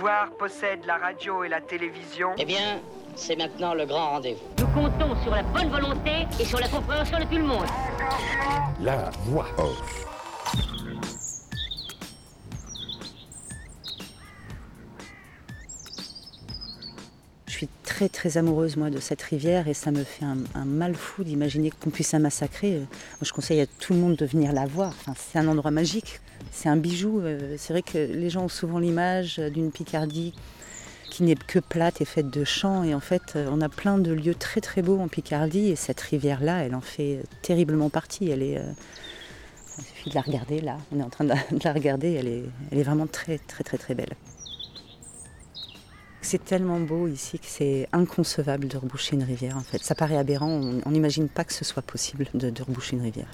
territoire possède la radio et la télévision. Eh bien, c'est maintenant le grand rendez-vous. Nous comptons sur la bonne volonté et sur la compréhension de tout le monde. La voix off. Je suis très très amoureuse moi de cette rivière et ça me fait un mal fou d'imaginer qu'on puisse la massacrer. Moi, je conseille à tout le monde de venir la voir. Enfin, c'est un endroit magique, c'est un bijou. C'est vrai que les gens ont souvent l'image d'une Picardie qui n'est que plate et faite de champs. Et en fait, on a plein de lieux très très beaux en Picardie et cette rivière-là, elle en fait terriblement partie. Elle est, il suffit de la regarder là. On est en train de la regarder. Elle est vraiment très très très très belle. C'est tellement beau ici que c'est inconcevable de reboucher une rivière en fait. Ça paraît aberrant, on n'imagine pas que ce soit possible de reboucher une rivière.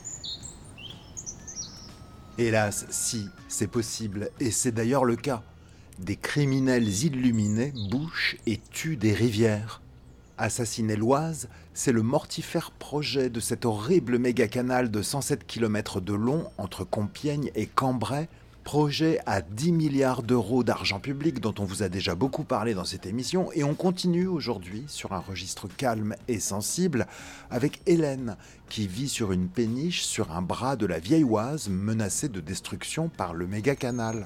Hélas, si, c'est possible, et c'est d'ailleurs le cas. Des criminels illuminés bouchent et tuent des rivières. Assassiner l'Oise, c'est le mortifère projet de cet horrible méga-canal de 107 km de long entre Compiègne et Cambrai, projet à 10 milliards d'euros d'argent public dont on vous a déjà beaucoup parlé dans cette émission, et on continue aujourd'hui sur un registre calme et sensible avec Hélène qui vit sur une péniche sur un bras de la vieille Oise menacée de destruction par le méga-canal.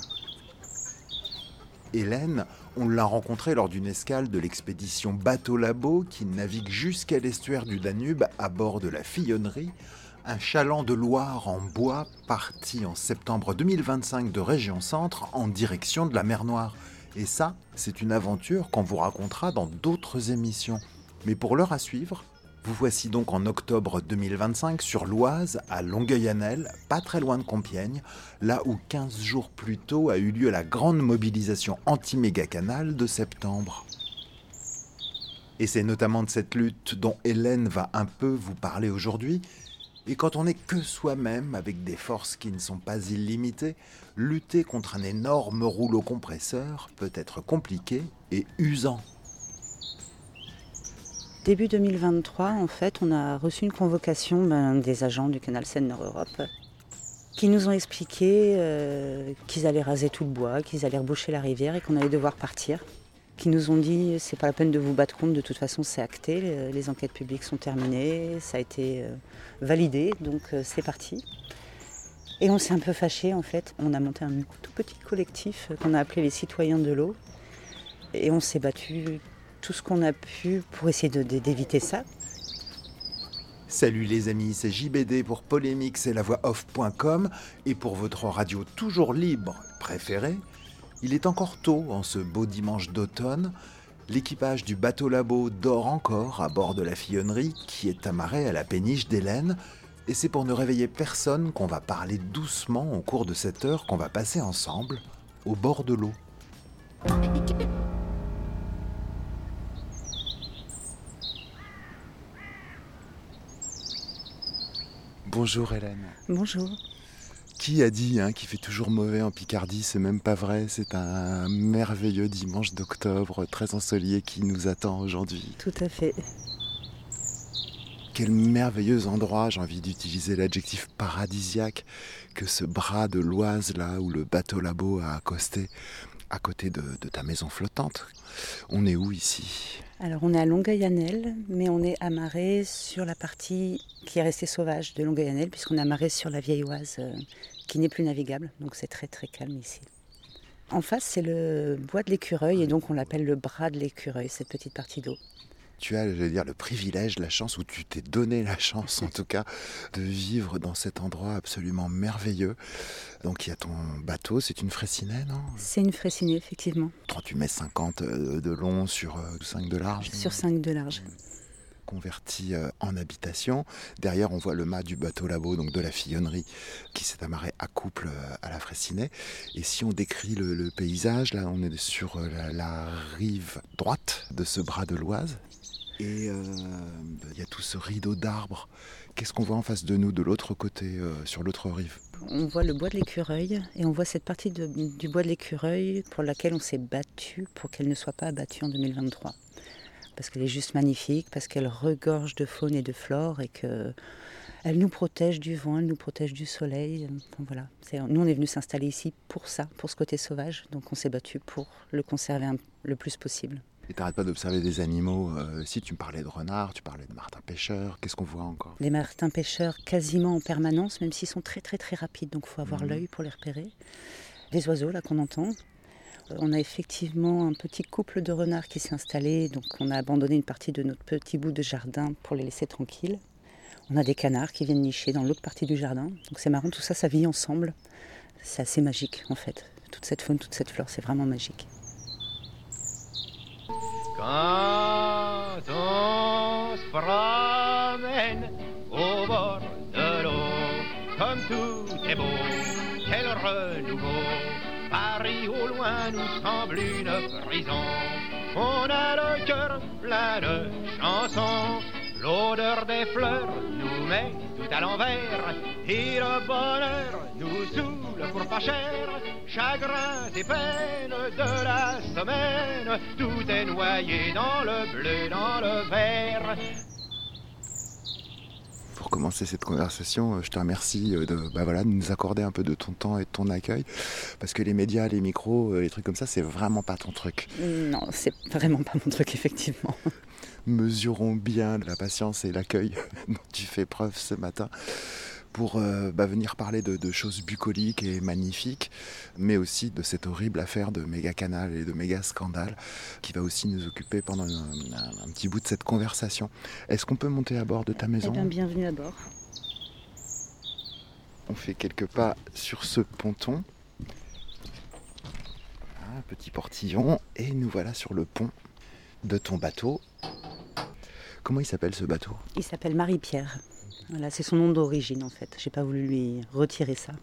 Hélène, on l'a rencontrée lors d'une escale de l'expédition Bateau Labo qui navigue jusqu'à l'estuaire du Danube à bord de la Fillonnerie, un chaland de Loire en bois parti en septembre 2025 de Région Centre en direction de la mer Noire. Et ça, c'est une aventure qu'on vous racontera dans d'autres émissions. Mais pour l'heure à suivre, vous voici donc en octobre 2025 sur l'Oise, à Longueuil-Annel, pas très loin de Compiègne, là où 15 jours plus tôt a eu lieu la grande mobilisation anti-méga-canal de septembre. Et c'est notamment de cette lutte dont Hélène va un peu vous parler aujourd'hui. Et quand on n'est que soi-même, avec des forces qui ne sont pas illimitées, lutter contre un énorme rouleau compresseur peut être compliqué et usant. Début 2023, en fait, on a reçu une convocation des agents du canal Seine-Nord-Europe qui nous ont expliqué qu'ils allaient raser tout le bois, qu'ils allaient reboucher la rivière et qu'on allait devoir partir. Qui nous ont dit c'est pas la peine de vous battre contre, de toute façon c'est acté, les enquêtes publiques sont terminées, ça a été validé, donc c'est parti. Et on s'est un peu fâchés en fait, on a monté un tout petit collectif qu'on a appelé les citoyens de l'eau et on s'est battu tout ce qu'on a pu pour essayer d'éviter ça. Salut les amis, c'est JBD pour Polémix et lavoixoff.com et pour votre radio toujours libre préférée. Il est encore tôt en ce beau dimanche d'automne. L'équipage du bateau Labo dort encore à bord de la Fillonnerie qui est amarrée à la péniche d'Hélène. Et c'est pour ne réveiller personne qu'on va parler doucement au cours de cette heure qu'on va passer ensemble au bord de l'eau. Bonjour Hélène. Bonjour. Qui a dit qu'il fait toujours mauvais en Picardie? C'est même pas vrai, c'est un merveilleux dimanche d'octobre très ensoleillé qui nous attend aujourd'hui. Tout à fait. Quel merveilleux endroit, j'ai envie d'utiliser l'adjectif paradisiaque, que ce bras de l'Oise là où le bateau Labo a accosté à côté de ta maison flottante. On est où ici? Alors on est à Longueuil-Annel, mais on est amarré sur la partie qui est restée sauvage de Longueuil-Annel, puisqu'on est amarré sur la vieille Oise qui n'est plus navigable, donc c'est très très calme ici. En face c'est le bois de l'Écureuil et donc on l'appelle le bras de l'Écureuil, cette petite partie d'eau. Tu as, le privilège, la chance, ou tu t'es donné la chance en tout cas, de vivre dans cet endroit absolument merveilleux. Donc il y a ton bateau, c'est une Fraissinet, non? C'est une Fraissinet, effectivement. 38 mètres 50 de long sur 5 de large. Sur 5 de large. Converti en habitation. Derrière, on voit le mât du bateau Labo, donc de la Fillonnerie, qui s'est amarré à couple à la Fraissinet. Et si on décrit le paysage, là, on est sur la rive droite de ce bras de l'Oise. Et il y a tout ce rideau d'arbres. Qu'est-ce qu'on voit en face de nous, de l'autre côté, sur l'autre rive? On voit le bois de l'Écureuil et on voit cette partie du bois de l'Écureuil pour laquelle on s'est battu pour qu'elle ne soit pas abattue en 2023. Parce qu'elle est juste magnifique, parce qu'elle regorge de faune et de flore et qu'elle Elle nous protège du vent, elle nous protège du soleil. Enfin, voilà. Nous, on est venus s'installer ici pour ça, pour ce côté sauvage. Donc on s'est battu pour le conserver le plus possible. Et t'arrêtes pas d'observer des animaux. Si tu me parlais de renards, tu parlais de martins pêcheurs, qu'est-ce qu'on voit encore? Les martins pêcheurs quasiment en permanence, même s'ils sont très très très rapides, donc il faut avoir l'œil pour les repérer. Des oiseaux là qu'on entend. On a effectivement un petit couple de renards qui s'est installé, donc on a abandonné une partie de notre petit bout de jardin pour les laisser tranquilles. On a des canards qui viennent nicher dans l'autre partie du jardin, donc c'est marrant, tout ça, ça vit ensemble. C'est assez magique en fait. Toute cette faune, toute cette flore, c'est vraiment magique. Quand on se promène au bord de l'eau, comme tout est beau, quel renouveau. Paris au loin nous semble une prison. On a le cœur plein de chansons. L'odeur des fleurs nous met tout à l'envers. Et le bonheur nous saoule pour pas cher. Chagrins et peines de la semaine, tout est noyé dans le bleu, dans le vert. Pour commencer cette conversation, je te remercie de nous accorder un peu de ton temps et de ton accueil, parce que les médias, les micros, les trucs comme ça, c'est vraiment pas ton truc. Non, c'est vraiment pas mon truc, effectivement. Mesurons bien la patience et l'accueil dont tu fais preuve ce matin pour venir parler de choses bucoliques et magnifiques, mais aussi de cette horrible affaire de méga canal et de méga scandale qui va aussi nous occuper pendant un petit bout de cette conversation. Est-ce qu'on peut monter à bord de ta maison ? Eh bien, bienvenue à bord. On fait quelques pas sur ce ponton. Un petit portillon et nous voilà sur le pont de ton bateau. Comment il s'appelle ce bateau ? Il s'appelle Marie-Pierre. Voilà, c'est son nom d'origine en fait. J'ai pas voulu lui retirer ça.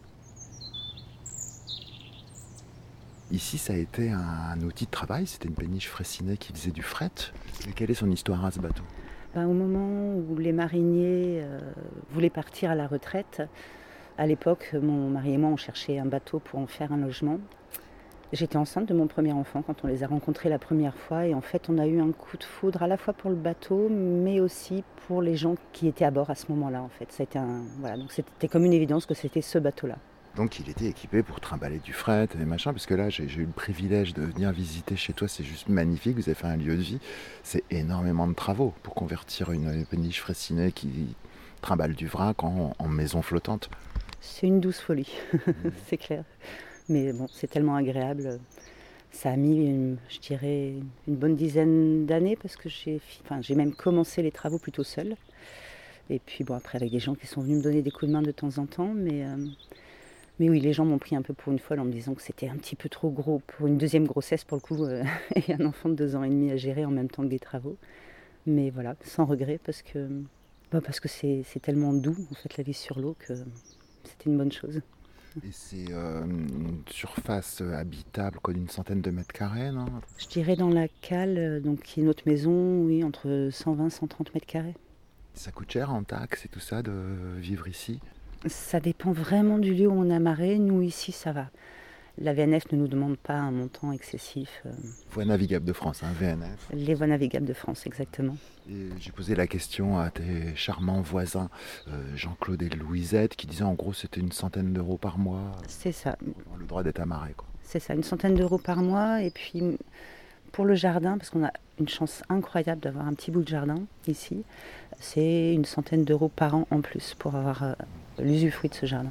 Ici, ça a été un outil de travail. C'était une péniche Fraissinet qui faisait du fret. Et quelle est son histoire à ce bateau ? Au moment où les mariniers voulaient partir à la retraite, à l'époque, mon mari et moi, on cherchait un bateau pour en faire un logement. J'étais enceinte de mon premier enfant quand on les a rencontrés la première fois et en fait on a eu un coup de foudre à la fois pour le bateau mais aussi pour les gens qui étaient à bord à ce moment-là en fait. Ça a été donc c'était comme une évidence que c'était ce bateau-là. Donc il était équipé pour trimballer du fret et machin, parce que là j'ai eu le privilège de venir visiter chez toi, c'est juste magnifique, vous avez fait un lieu de vie. C'est énormément de travaux pour convertir une péniche Fraissinet qui trimballe du vrac en maison flottante. C'est une douce folie, c'est clair. Mais bon, c'est tellement agréable. Ça a mis, je dirais, une bonne dizaine d'années parce que j'ai même commencé les travaux plutôt seule. Et puis bon, après avec des gens qui sont venus me donner des coups de main de temps en temps. Mais oui, les gens m'ont pris un peu pour une folle en me disant que c'était un petit peu trop gros pour une deuxième grossesse pour le coup. Et un enfant de 2 ans et demi à gérer en même temps que des travaux. Mais voilà, sans regret parce que c'est tellement doux en fait la vie sur l'eau que c'était une bonne chose. Et c'est une surface habitable d'une centaine de mètres carrés, non ? Je dirais dans la cale, donc qui est notre maison, oui, entre 120 et 130 mètres carrés. Ça coûte cher en taxes et tout ça de vivre ici ? Ça dépend vraiment du lieu où on est amarré. Nous, ici, ça va. La VNF ne nous demande pas un montant excessif. Voies navigables de France, VNF. Les voies navigables de France, exactement. Et j'ai posé la question à tes charmants voisins, Jean-Claude et Louisette, qui disaient en gros c'était une centaine d'euros par mois. C'est ça. Le droit d'être amarré, quoi. C'est ça, une centaine d'euros par mois. Et puis pour le jardin, parce qu'on a une chance incroyable d'avoir un petit bout de jardin ici, c'est une centaine d'euros par an en plus pour avoir l'usufruit de ce jardin.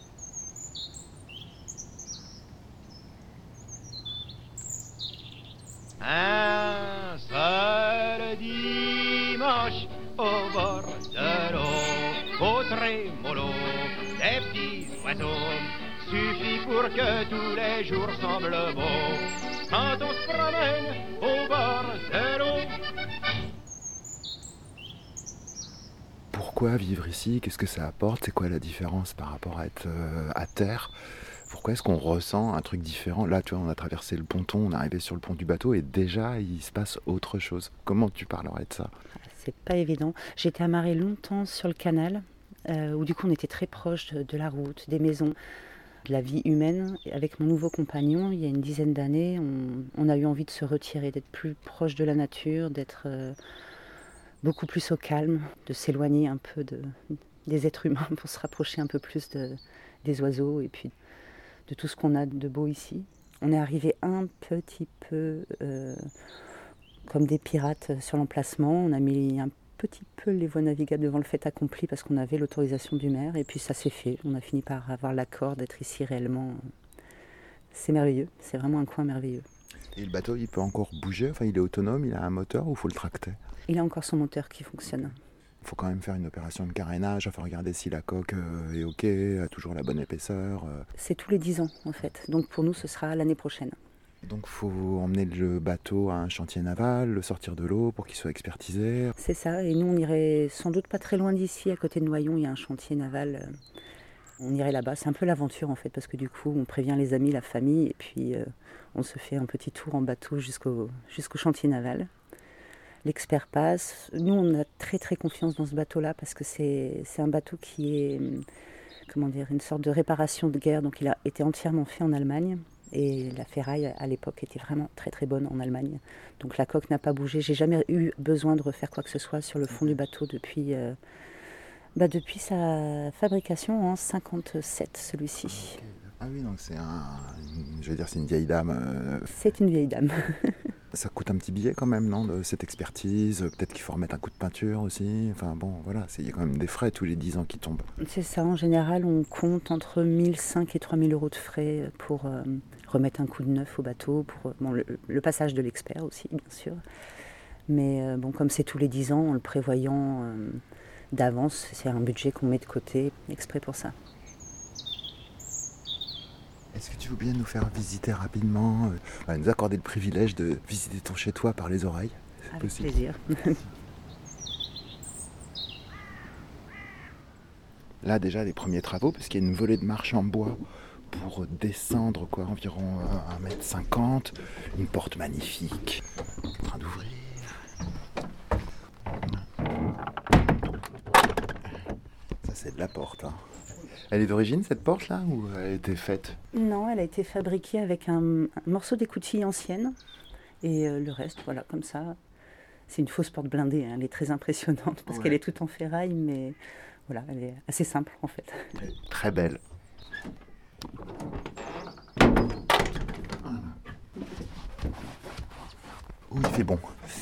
Un seul dimanche au bord de l'eau, au trémolo des petits oiseaux, suffit pour que tous les jours semblent beaux, quand on se promène au bord de l'eau. Pourquoi vivre ici ? Qu'est-ce que ça apporte ? C'est quoi la différence par rapport à être à terre ? Pourquoi est-ce qu'on ressent un truc différent ? Là, tu vois, on a traversé le ponton, on est arrivé sur le pont du bateau et déjà, il se passe autre chose. Comment tu parlerais de ça ? C'est pas évident. J'étais amarrée longtemps sur le canal, où du coup, on était très proche de la route, des maisons, de la vie humaine. Et avec mon nouveau compagnon, il y a une dizaine d'années, on a eu envie de se retirer, d'être plus proche de la nature, d'être beaucoup plus au calme, de s'éloigner un peu des êtres humains pour se rapprocher un peu plus des oiseaux et puis de tout ce qu'on a de beau ici. On est arrivé un petit peu comme des pirates sur l'emplacement. On a mis un petit peu les voies navigables devant le fait accompli parce qu'on avait l'autorisation du maire et puis ça s'est fait. On a fini par avoir l'accord d'être ici réellement. C'est merveilleux, c'est vraiment un coin merveilleux. Et le bateau, il peut encore bouger, enfin il est autonome, il a un moteur ou il faut le tracter? Il a encore son moteur qui fonctionne. Il faut quand même faire une opération de carénage, enfin regarder si la coque est ok, a toujours la bonne épaisseur. C'est tous les 10 ans en fait, donc pour nous ce sera l'année prochaine. Donc il faut emmener le bateau à un chantier naval, le sortir de l'eau pour qu'il soit expertisé. C'est ça, et nous on irait sans doute pas très loin d'ici, à côté de Noyon, il y a un chantier naval. On irait là-bas, c'est un peu l'aventure en fait, parce que du coup on prévient les amis, la famille, et puis on se fait un petit tour en bateau jusqu'au chantier naval. L'expert passe. Nous on a très très confiance dans ce bateau-là, parce que c'est un bateau qui est, une sorte de réparation de guerre, donc il a été entièrement fait en Allemagne. Et la ferraille, à l'époque, était vraiment très très bonne en Allemagne. Donc la coque n'a pas bougé. J'ai jamais eu besoin de refaire quoi que ce soit sur le fond du bateau depuis sa fabrication en 1957, celui-ci. Ah oui, donc c'est c'est une vieille dame. C'est une vieille dame. Ça coûte un petit billet quand même, non, de cette expertise? Peut-être qu'il faut remettre un coup de peinture aussi. Enfin bon, voilà, il y a quand même des frais tous les 10 ans qui tombent. C'est ça, en général, on compte entre 1 500 et 3 000 euros de frais pour remettre un coup de neuf au bateau, pour le passage de l'expert aussi, bien sûr. Mais comme c'est tous les 10 ans, en le prévoyant d'avance, c'est un budget qu'on met de côté exprès pour ça. Est-ce que tu veux bien nous faire visiter rapidement, nous accorder le privilège de visiter ton chez-toi par les oreilles? Avec possible. plaisir. Là déjà les premiers travaux, parce qu'il y a une volée de marche en bois pour descendre environ 1,50 m, une porte magnifique, en train d'ouvrir. Ça c'est de la porte, hein. Elle est d'origine cette porte là, ou elle a été faite? Non, elle a été fabriquée avec un morceau d'écoutille ancienne et le reste, voilà, comme ça. C'est une fausse porte blindée, hein. Elle est très impressionnante parce qu'elle est toute en ferraille, mais voilà, elle est assez simple en fait. Très belle. Oh, il fait bon.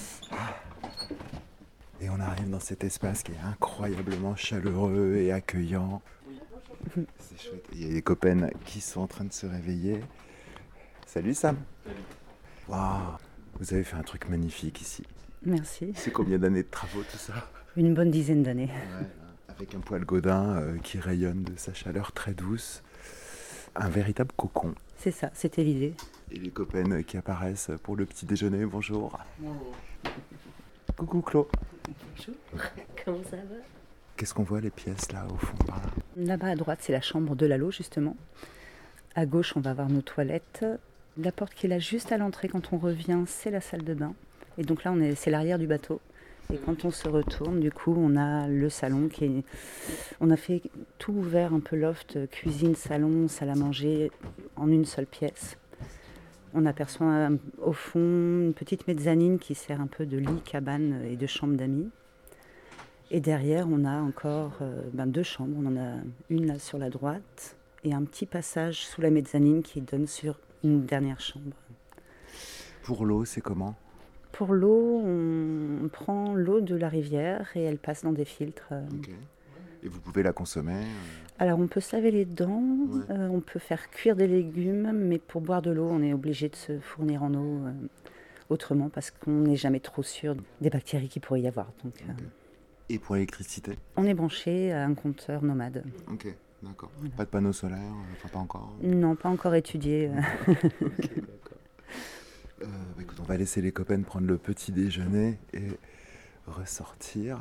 Et on arrive dans cet espace qui est incroyablement chaleureux et accueillant. C'est chouette. Il y a des copains qui sont en train de se réveiller. Salut Sam. Waouh, vous avez fait un truc magnifique ici. Merci. C'est combien d'années de travaux tout ça? Une bonne dizaine d'années. Ouais, avec un poêle Godin qui rayonne de sa chaleur très douce. Un véritable cocon. C'est ça, c'était l'idée. Et les copains qui apparaissent pour le petit déjeuner, bonjour. Coucou Claude. Bonjour, comment ça va? Qu'est-ce qu'on voit les pièces là au fond par là? Là-bas à droite, c'est la chambre de Lalo justement. À gauche, on va voir nos toilettes. La porte qui est là juste à l'entrée quand on revient, c'est la salle de bain. Et donc là, c'est l'arrière du bateau. Et quand on se retourne, du coup, on a le salon on a fait tout ouvert, un peu loft, cuisine, salon, salle à manger, en une seule pièce. On aperçoit au fond une petite mezzanine qui sert un peu de lit, cabane et de chambre d'amis. Et derrière, on a encore 2 chambres. On en a une là sur la droite et un petit passage sous la mezzanine qui donne sur une dernière chambre. Pour l'eau, c'est comment? Pour l'eau, on prend l'eau de la rivière et elle passe dans des filtres. Okay. Et vous pouvez la consommer? Alors on peut se laver les dents, on peut faire cuire des légumes, mais pour boire de l'eau, on est obligé de se fournir en eau autrement parce qu'on n'est jamais trop sûr des bactéries qu'il pourrait y avoir. Donc, okay. Et pour l'électricité? On est branché à un compteur nomade. Ok, d'accord. Voilà. Pas de panneaux solaires, pas encore? Non, pas encore étudié. Okay, d'accord. Écoute, on va laisser les copains prendre le petit déjeuner et ressortir.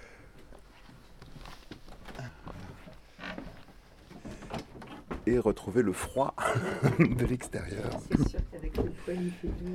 Et retrouver le froid de l'extérieur. C'est sûr qu'avec le poêle, il fait doux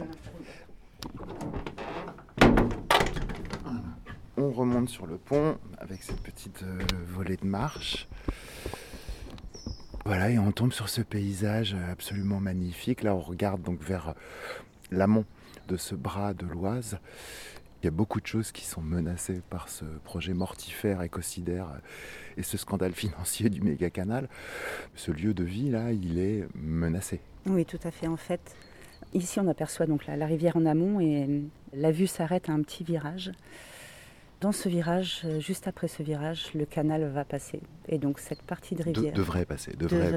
à la fois. On remonte sur le pont avec cette petite volée de marche. Voilà, et on tombe sur ce paysage absolument magnifique. Là, on regarde donc vers l'amont de ce bras de l'Oise. Il y a beaucoup de choses qui sont menacées par ce projet mortifère, écocidaire et ce scandale financier du méga-canal. Ce lieu de vie, là, il est menacé. Oui, tout à fait. En fait, ici, on aperçoit donc la rivière en amont et la vue s'arrête à un petit virage. Dans ce virage, juste après ce virage, le canal va passer. Et donc cette partie de rivière... devrait passer.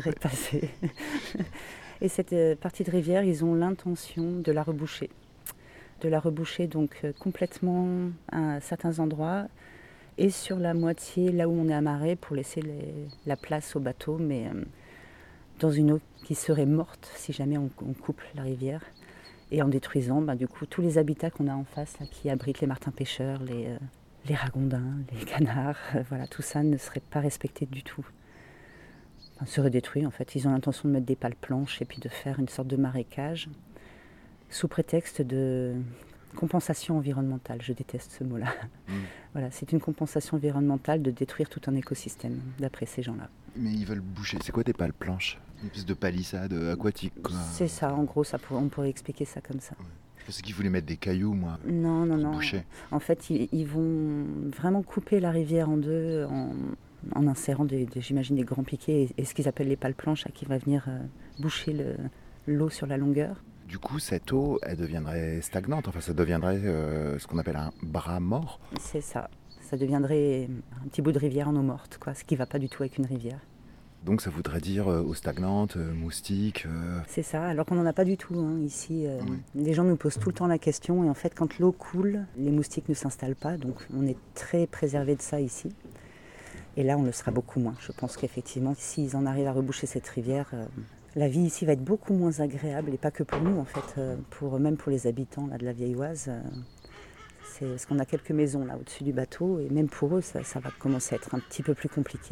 Et cette partie de rivière, ils ont l'intention de la reboucher. De la reboucher donc complètement à certains endroits et sur la moitié, là où on est amarré, pour laisser la place au bateau, mais dans une eau qui serait morte si jamais on coupe la rivière. Et en détruisant du coup tous les habitats qu'on a en face, là, qui abritent les martins pêcheurs, les ragondins, les canards, voilà, tout ça ne serait pas respecté du tout. Enfin, serait détruit en fait. Ils ont l'intention de mettre des pales planches et puis de faire une sorte de marécage sous prétexte de compensation environnementale. Je déteste ce mot-là. Voilà, c'est une compensation environnementale de détruire tout un écosystème, d'après ces gens-là. Mais ils veulent boucher. C'est quoi des pales planches? Une espèce de palissade aquatique, quoi. C'est ça, en gros, on pourrait expliquer ça comme ça. Ouais. Je pensais qu'ils voulaient mettre des cailloux, moi. Non. Boucher. En fait, ils vont vraiment couper la rivière en deux en insérant, j'imagine, des grands piquets et ce qu'ils appellent les pales planches, qui va venir boucher l'eau sur la longueur. Du coup, cette eau, elle deviendrait stagnante. Enfin, ça deviendrait ce qu'on appelle un bras mort. C'est ça. Ça deviendrait un petit bout de rivière en eau morte, quoi, ce qui ne va pas du tout avec une rivière. Donc ça voudrait dire eau stagnante, moustique. C'est ça, alors qu'on n'en a pas du tout ici. Les gens nous posent tout le temps la question et en fait quand l'eau coule, les moustiques ne s'installent pas, donc on est très préservé de ça ici. Et là on le sera beaucoup moins. Je pense qu'effectivement s'ils en arrivent à reboucher cette rivière, la vie ici va être beaucoup moins agréable et pas que pour nous en fait, même pour les habitants là, de la Vieilloise. Parce qu'on a quelques maisons là au-dessus du bateau et même pour eux ça va commencer à être un petit peu plus compliqué.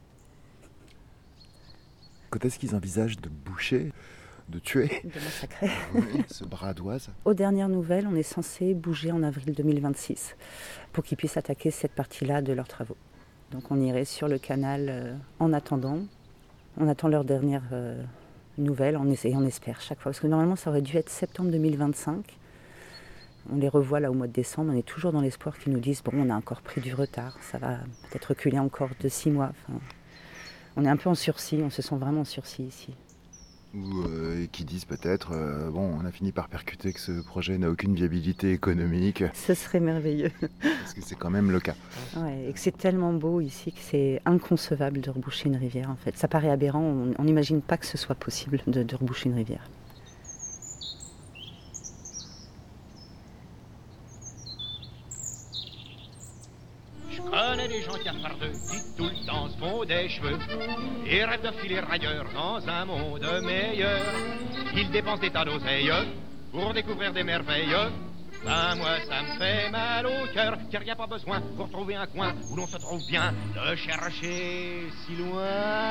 Quand est-ce qu'ils envisagent de boucher, de tuer, de massacrer ce bras d'Oise? Aux dernières nouvelles, on est censé bouger en avril 2026 pour qu'ils puissent attaquer cette partie-là de leurs travaux. Donc on irait sur le canal en attendant. On attend leurs dernières nouvelles et on espère chaque fois. Parce que normalement, ça aurait dû être septembre 2025. On les revoit là au mois de décembre. On est toujours dans l'espoir qu'ils nous disent « Bon, on a encore pris du retard. Ça va peut-être reculer encore de 6 mois. » On est un peu en sursis, on se sent vraiment en sursis ici. Ou qui disent peut-être, on a fini par percuter que ce projet n'a aucune viabilité économique. Ce serait merveilleux. Parce que c'est quand même le cas. Ouais, et que c'est tellement beau ici que c'est inconcevable de reboucher une rivière en fait. Ça paraît aberrant, on n'imagine pas que ce soit possible de reboucher une rivière. Je connais des gens cafardeux qui tout le temps se font des cheveux et rêvent de filer ailleurs dans un monde meilleur. Ils dépensent des tas d'oseilles pour découvrir des merveilles. Ben moi ça me fait mal au cœur, car y a pas besoin pour trouver un coin où l'on se trouve bien de chercher si loin.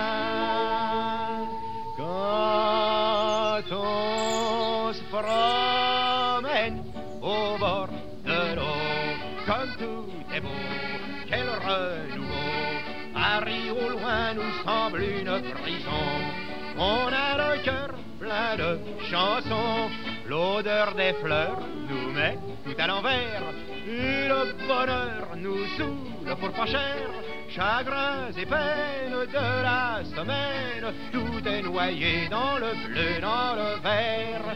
Quand on se promène au bord de l'eau, comme tout est beau, quel renouveau. Paris au loin nous semble une prison. On a le cœur plein de chansons. L'odeur des fleurs nous met tout à l'envers. Et le bonheur nous saoule pour pas cher. Chagrins et peines de la semaine, tout est noyé dans le bleu, dans le vert.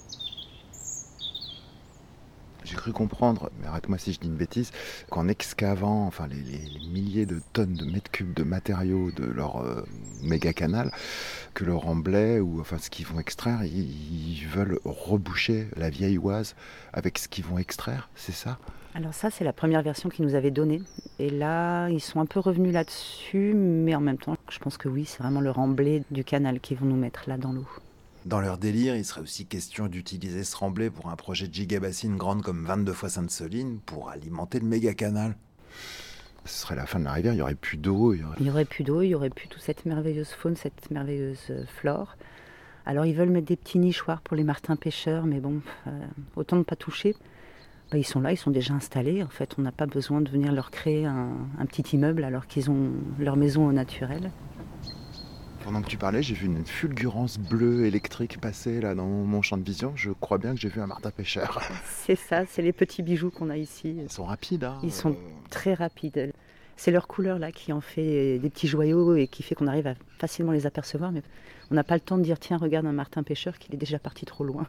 J'ai cru comprendre, mais arrête-moi si je dis une bêtise, qu'en excavant les milliers de tonnes de mètres cubes de matériaux de leur méga canal, que le remblai ou ce qu'ils vont extraire, ils veulent reboucher la vieille Oise avec ce qu'ils vont extraire, c'est ça? Alors ça, c'est la première version qu'ils nous avaient donnée. Et là, ils sont un peu revenus là-dessus, mais en même temps, je pense que oui, c'est vraiment le remblai du canal qu'ils vont nous mettre là dans l'eau. Dans leur délire, il serait aussi question d'utiliser ce remblai pour un projet de gigabassine grande comme 22 fois Sainte-Soline pour alimenter le méga canal. Ce serait la fin de la rivière, il n'y aurait plus d'eau. Il n'y aurait plus d'eau, il n'y aurait plus toute cette merveilleuse faune, cette merveilleuse flore. Alors ils veulent mettre des petits nichoirs pour les martins pêcheurs, mais bon, autant ne pas toucher. Ils sont là, ils sont déjà installés. En fait, on n'a pas besoin de venir leur créer un petit immeuble alors qu'ils ont leur maison au naturel. Pendant que tu parlais, j'ai vu une fulgurance bleue électrique passer là dans mon champ de vision. Je crois bien que j'ai vu un martin pêcheur. C'est ça, c'est les petits bijoux qu'on a ici. Ils sont rapides, hein. Ils sont très rapides. C'est leur couleur là qui en fait des petits joyaux et qui fait qu'on arrive à facilement les apercevoir. Mais on n'a pas le temps de dire tiens, regarde un martin pêcheur qu'il est déjà parti trop loin.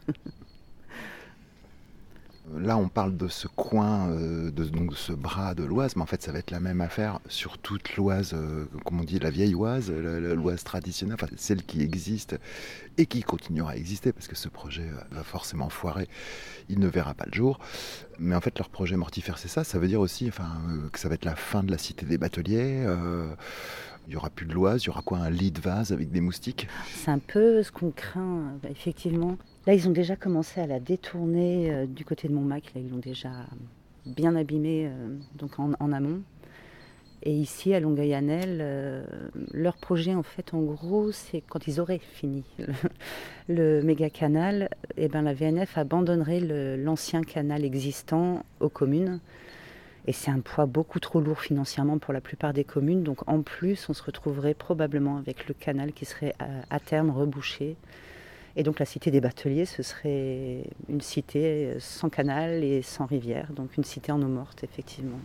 Là, on parle de ce coin, donc de ce bras de l'Oise, mais en fait, ça va être la même affaire sur toute l'Oise, comme on dit, la vieille Oise, l'Oise traditionnelle, enfin, celle qui existe et qui continuera à exister, parce que ce projet va forcément foirer, il ne verra pas le jour. Mais en fait, leur projet mortifère, c'est ça. Ça veut dire aussi que ça va être la fin de la cité des bateliers. Il n'y aura plus de l'Oise, il y aura quoi, un lit de vase avec des moustiques? C'est un peu ce qu'on craint, effectivement. Là, ils ont déjà commencé à la détourner du côté de Montmac. Là, ils l'ont déjà bien abîmée donc en amont. Et ici, à Longueuil-Annel, leur projet, en fait, en gros, c'est quand ils auraient fini le méga canal, et ben, la VNF abandonnerait l'ancien canal existant aux communes. Et c'est un poids beaucoup trop lourd financièrement pour la plupart des communes. Donc en plus, on se retrouverait probablement avec le canal qui serait à terme rebouché. Et donc la cité des bateliers, ce serait une cité sans canal et sans rivière. Donc une cité en eau morte, effectivement.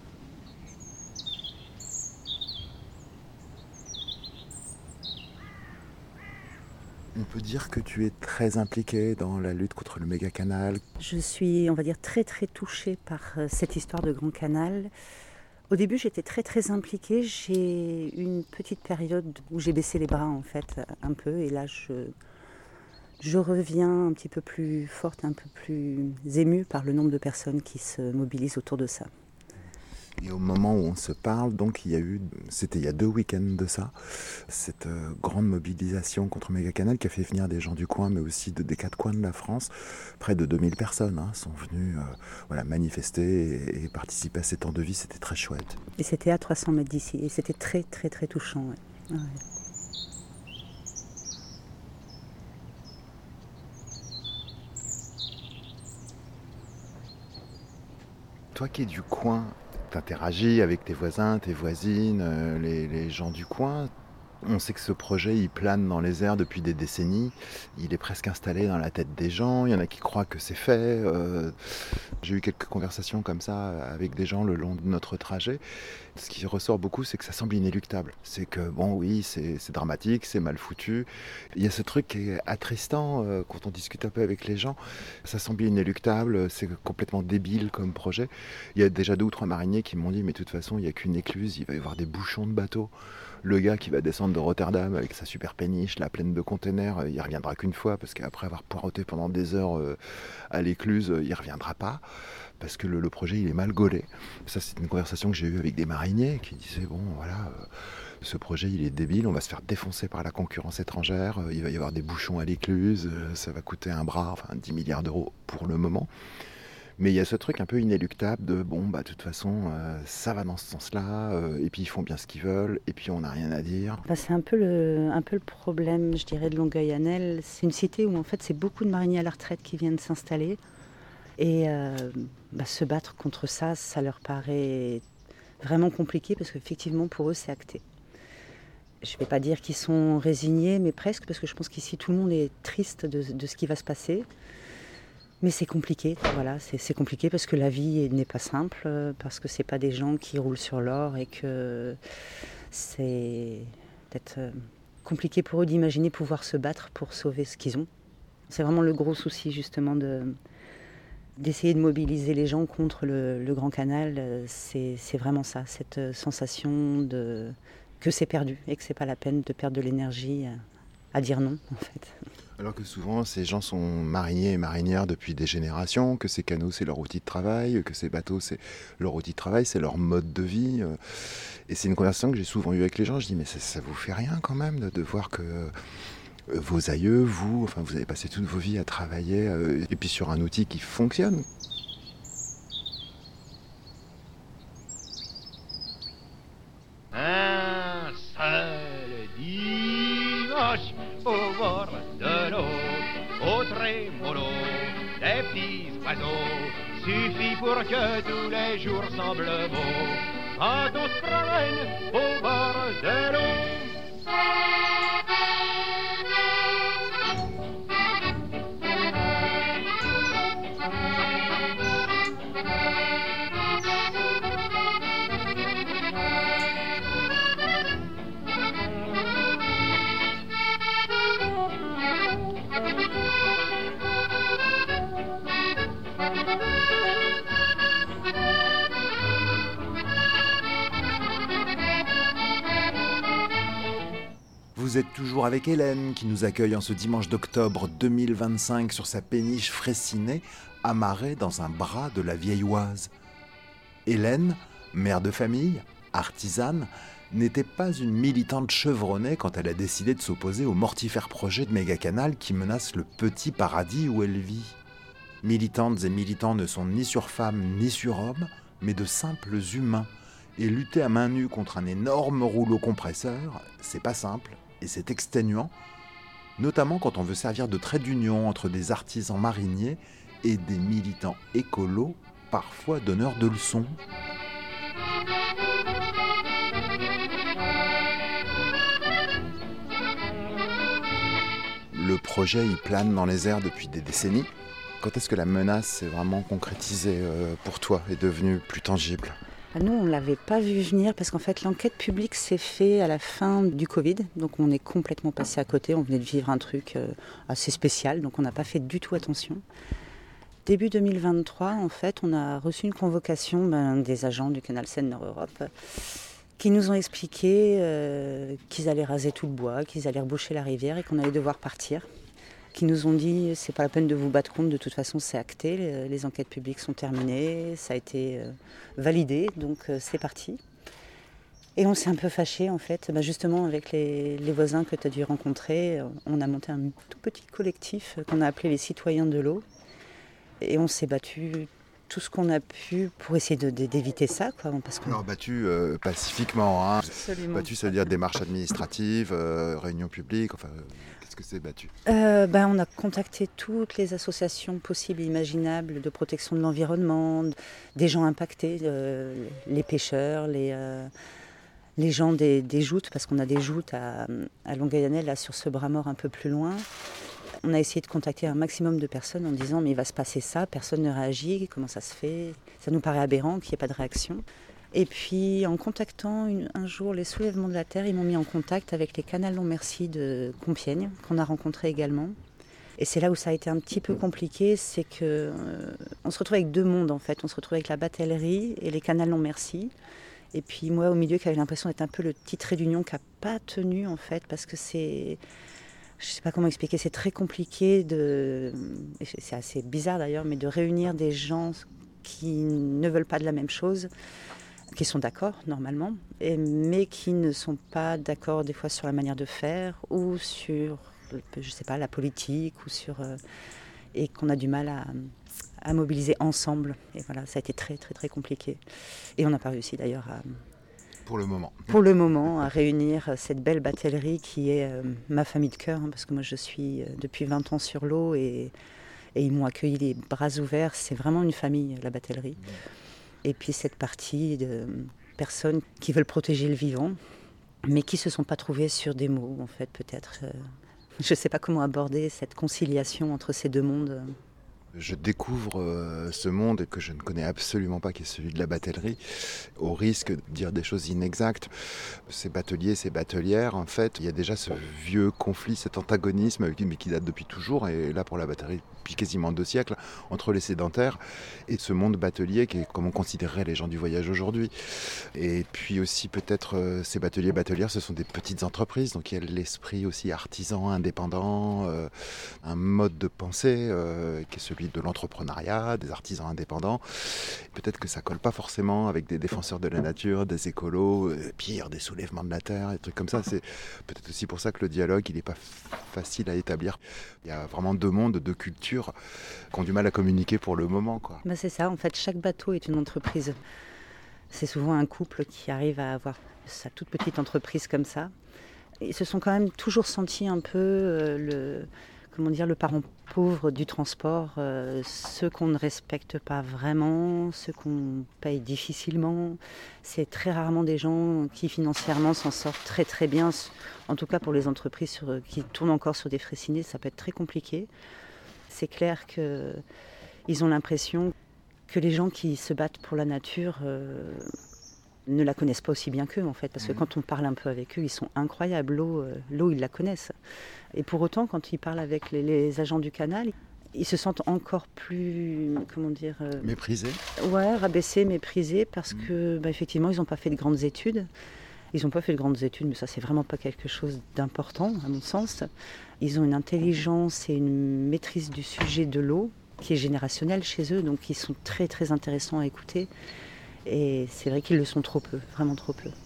On peut dire que tu es très impliquée dans la lutte contre le méga canal. Je suis, on va dire, très très touchée par cette histoire de Grand Canal. Au début, j'étais très très impliquée. J'ai eu une petite période où j'ai baissé les bras en fait un peu. Et là, je reviens un petit peu plus forte, un peu plus émue par le nombre de personnes qui se mobilisent autour de ça. Et au moment où on se parle, donc c'était il y a 2 week-ends de ça, cette grande mobilisation contre Mégacanal qui a fait venir des gens du coin, mais aussi des 4 coins de la France. Près de 2000 personnes sont venues manifester et participer à ces temps de vie, c'était très chouette. Et c'était à 300 mètres d'ici, et c'était très très très touchant. Ouais. Ouais. Toi qui es du coin, t'interagis avec tes voisins, tes voisines, les gens du coin. On sait que ce projet, il plane dans les airs depuis des décennies. Il est presque installé dans la tête des gens. Il y en a qui croient que c'est fait. J'ai eu quelques conversations comme ça avec des gens le long de notre trajet. Ce qui ressort beaucoup, c'est que ça semble inéluctable. C'est que, bon, oui, c'est dramatique, c'est mal foutu. Il y a ce truc qui est attristant quand on discute un peu avec les gens. Ça semble inéluctable, c'est complètement débile comme projet. Il y a déjà 2 ou 3 mariniers qui m'ont dit, mais de toute façon, il n'y a qu'une écluse, il va y avoir des bouchons de bateaux. Le gars qui va descendre de Rotterdam avec sa super péniche, là, pleine de containers, il reviendra qu'une fois, parce qu'après avoir poireauté pendant des heures à l'écluse, il reviendra pas, parce que le projet, il est mal gaulé. Ça, c'est une conversation que j'ai eue avec des mariniers qui disaient, bon, voilà, ce projet, il est débile, on va se faire défoncer par la concurrence étrangère, il va y avoir des bouchons à l'écluse, ça va coûter un bras, enfin 10 milliards d'euros pour le moment. Mais il y a ce truc un peu inéluctable de de toute façon, ça va dans ce sens-là, et puis ils font bien ce qu'ils veulent, et puis on n'a rien à dire. C'est un peu le problème, je dirais, de Longueuil-Annel. C'est une cité où en fait c'est beaucoup de mariniers à la retraite qui viennent s'installer. Et se battre contre ça, ça leur paraît vraiment compliqué parce qu'effectivement pour eux c'est acté. Je ne vais pas dire qu'ils sont résignés, mais presque, parce que je pense qu'ici tout le monde est triste de ce qui va se passer. Mais c'est compliqué, voilà, c'est compliqué parce que la vie n'est pas simple, parce que c'est pas des gens qui roulent sur l'or et que c'est peut-être compliqué pour eux d'imaginer pouvoir se battre pour sauver ce qu'ils ont. C'est vraiment le gros souci justement d'essayer de mobiliser les gens contre le Grand Canal, c'est vraiment ça, cette sensation que c'est perdu et que c'est pas la peine de perdre de l'énergie à dire non en fait. Alors que souvent, ces gens sont mariniers et marinières depuis des générations, que ces canaux, c'est leur outil de travail, que ces bateaux, c'est leur outil de travail, c'est leur mode de vie. Et c'est une conversation que j'ai souvent eue avec les gens. Je dis, mais ça vous fait rien quand même de voir que vos aïeux, vous avez passé toute vos vies à travailler, et puis sur un outil qui fonctionne. Un seul dimanche au bord de l'eau, au trémolo des petits oiseaux, suffit pour que tous les jours semblent beaux, quand on se promène au bord de l'eau. Vous êtes toujours avec Hélène qui nous accueille en ce dimanche d'octobre 2025 sur sa péniche Fraissinet, amarrée dans un bras de la vieille Oise. Hélène, mère de famille, artisane, n'était pas une militante chevronnée quand elle a décidé de s'opposer au mortifère projet de méga-canal qui menace le petit paradis où elle vit. Militantes et militants ne sont ni sur femmes ni sur hommes, mais de simples humains. Et lutter à main nue contre un énorme rouleau compresseur, c'est pas simple et c'est exténuant, notamment quand on veut servir de trait d'union entre des artisans mariniers et des militants écolos, parfois donneurs de leçons. Le projet, il plane dans les airs depuis des décennies. Quand est-ce que la menace s'est vraiment concrétisée pour toi, est devenue plus tangible ? Nous, on ne l'avait pas vu venir parce qu'en fait, l'enquête publique s'est faite à la fin du Covid. Donc, on est complètement passé à côté. On venait de vivre un truc assez spécial. Donc, on n'a pas fait du tout attention. Début 2023, en fait, on a reçu une convocation des agents du canal Seine-Nord-Europe qui nous ont expliqué qu'ils allaient raser tout le bois, qu'ils allaient reboucher la rivière et qu'on allait devoir partir. Qui nous ont dit c'est pas la peine de vous battre contre, de toute façon c'est acté, les enquêtes publiques sont terminées, ça a été validé, donc c'est parti. Et on s'est un peu fâchés en fait, justement avec les voisins que tu as dû rencontrer, on a monté un tout petit collectif qu'on a appelé les citoyens de l'eau. Et on s'est battu tout ce qu'on a pu pour essayer d'éviter ça. Parce que... Alors battu pacifiquement, hein. Absolument. Battu, ça veut dire démarches administratives, réunions publiques, enfin... Qu'est-ce que c'est battu ? On a contacté toutes les associations possibles et imaginables de protection de l'environnement, des gens impactés, les pêcheurs, les gens des joutes, parce qu'on a des joutes à Longueuil-Annel, là sur ce bras mort un peu plus loin. On a essayé de contacter un maximum de personnes en disant mais il va se passer ça, personne ne réagit, comment ça se fait ? Ça nous paraît aberrant qu'il n'y ait pas de réaction. Et puis en contactant un jour les Soulèvements de la Terre, ils m'ont mis en contact avec les Canals Non Merci de Compiègne, qu'on a rencontrés également. Et c'est là où ça a été un petit peu compliqué, c'est que on se retrouve avec deux mondes en fait. On se retrouve avec la batellerie et les Canals Non Merci. Et puis moi au milieu qui avait l'impression d'être un peu le petit trait d'union qui n'a pas tenu en fait, parce que c'est... Je ne sais pas comment expliquer, c'est très compliqué et c'est assez bizarre d'ailleurs, mais de réunir des gens qui ne veulent pas de la même chose, qui sont d'accord normalement, mais qui ne sont pas d'accord des fois sur la manière de faire ou sur, je sais pas, la politique ou sur et qu'on a du mal à mobiliser ensemble. Et voilà, ça a été très très très compliqué. Et on n'a pas réussi d'ailleurs pour le moment, à réunir cette belle batellerie qui est ma famille de cœur, parce que moi je suis depuis 20 ans sur l'eau et ils m'ont accueilli les bras ouverts. C'est vraiment une famille, la batellerie. Et puis cette partie de personnes qui veulent protéger le vivant, mais qui ne se sont pas trouvées sur des mots, en fait, peut-être. Je ne sais pas comment aborder cette conciliation entre ces deux mondes. Je découvre ce monde que je ne connais absolument pas, qui est celui de la batellerie, au risque de dire des choses inexactes. Ces bateliers, ces batelières, en fait, il y a déjà ce vieux conflit, cet antagonisme, mais qui date depuis toujours, et là pour la batellerie depuis quasiment 2 siècles, entre les sédentaires et ce monde batelier qui est comme on considérerait les gens du voyage aujourd'hui. Et puis aussi peut-être ces bateliers, batelières, ce sont des petites entreprises, donc il y a l'esprit aussi artisan, indépendant, un mode de pensée qui est celui de l'entrepreneuriat, des artisans indépendants. Peut-être que ça colle pas forcément avec des défenseurs de la nature, des écolos, pire, des soulèvements de la terre, des trucs comme ça. C'est peut-être aussi pour ça que le dialogue, il n'est pas facile à établir. Il y a vraiment 2 mondes, 2 cultures qui ont du mal à communiquer pour le moment, quoi. C'est ça, en fait, chaque bateau est une entreprise. C'est souvent un couple qui arrive à avoir sa toute petite entreprise comme ça. Ils se sont quand même toujours sentis un peu le parent pauvre du transport, ceux qu'on ne respecte pas vraiment, ceux qu'on paye difficilement. C'est très rarement des gens qui financièrement s'en sortent très très bien. En tout cas pour les entreprises qui tournent encore sur des Fraissinet, ça peut être très compliqué. C'est clair qu'ils ont l'impression que les gens qui se battent pour la nature ne la connaissent pas aussi bien qu'eux en fait, parce que quand on parle un peu avec eux, ils sont incroyables. L'eau, ils la connaissent. Et pour autant, quand ils parlent avec les agents du canal, ils se sentent encore plus, Méprisés. Ouais, rabaissés, méprisés, parce que effectivement, ils n'ont pas fait de grandes études. Ils n'ont pas fait de grandes études, mais ça, c'est vraiment pas quelque chose d'important, à mon sens. Ils ont une intelligence et une maîtrise du sujet de l'eau qui est générationnelle chez eux, donc ils sont très, très intéressants à écouter. Et c'est vrai qu'ils le sont trop peu, vraiment trop peu.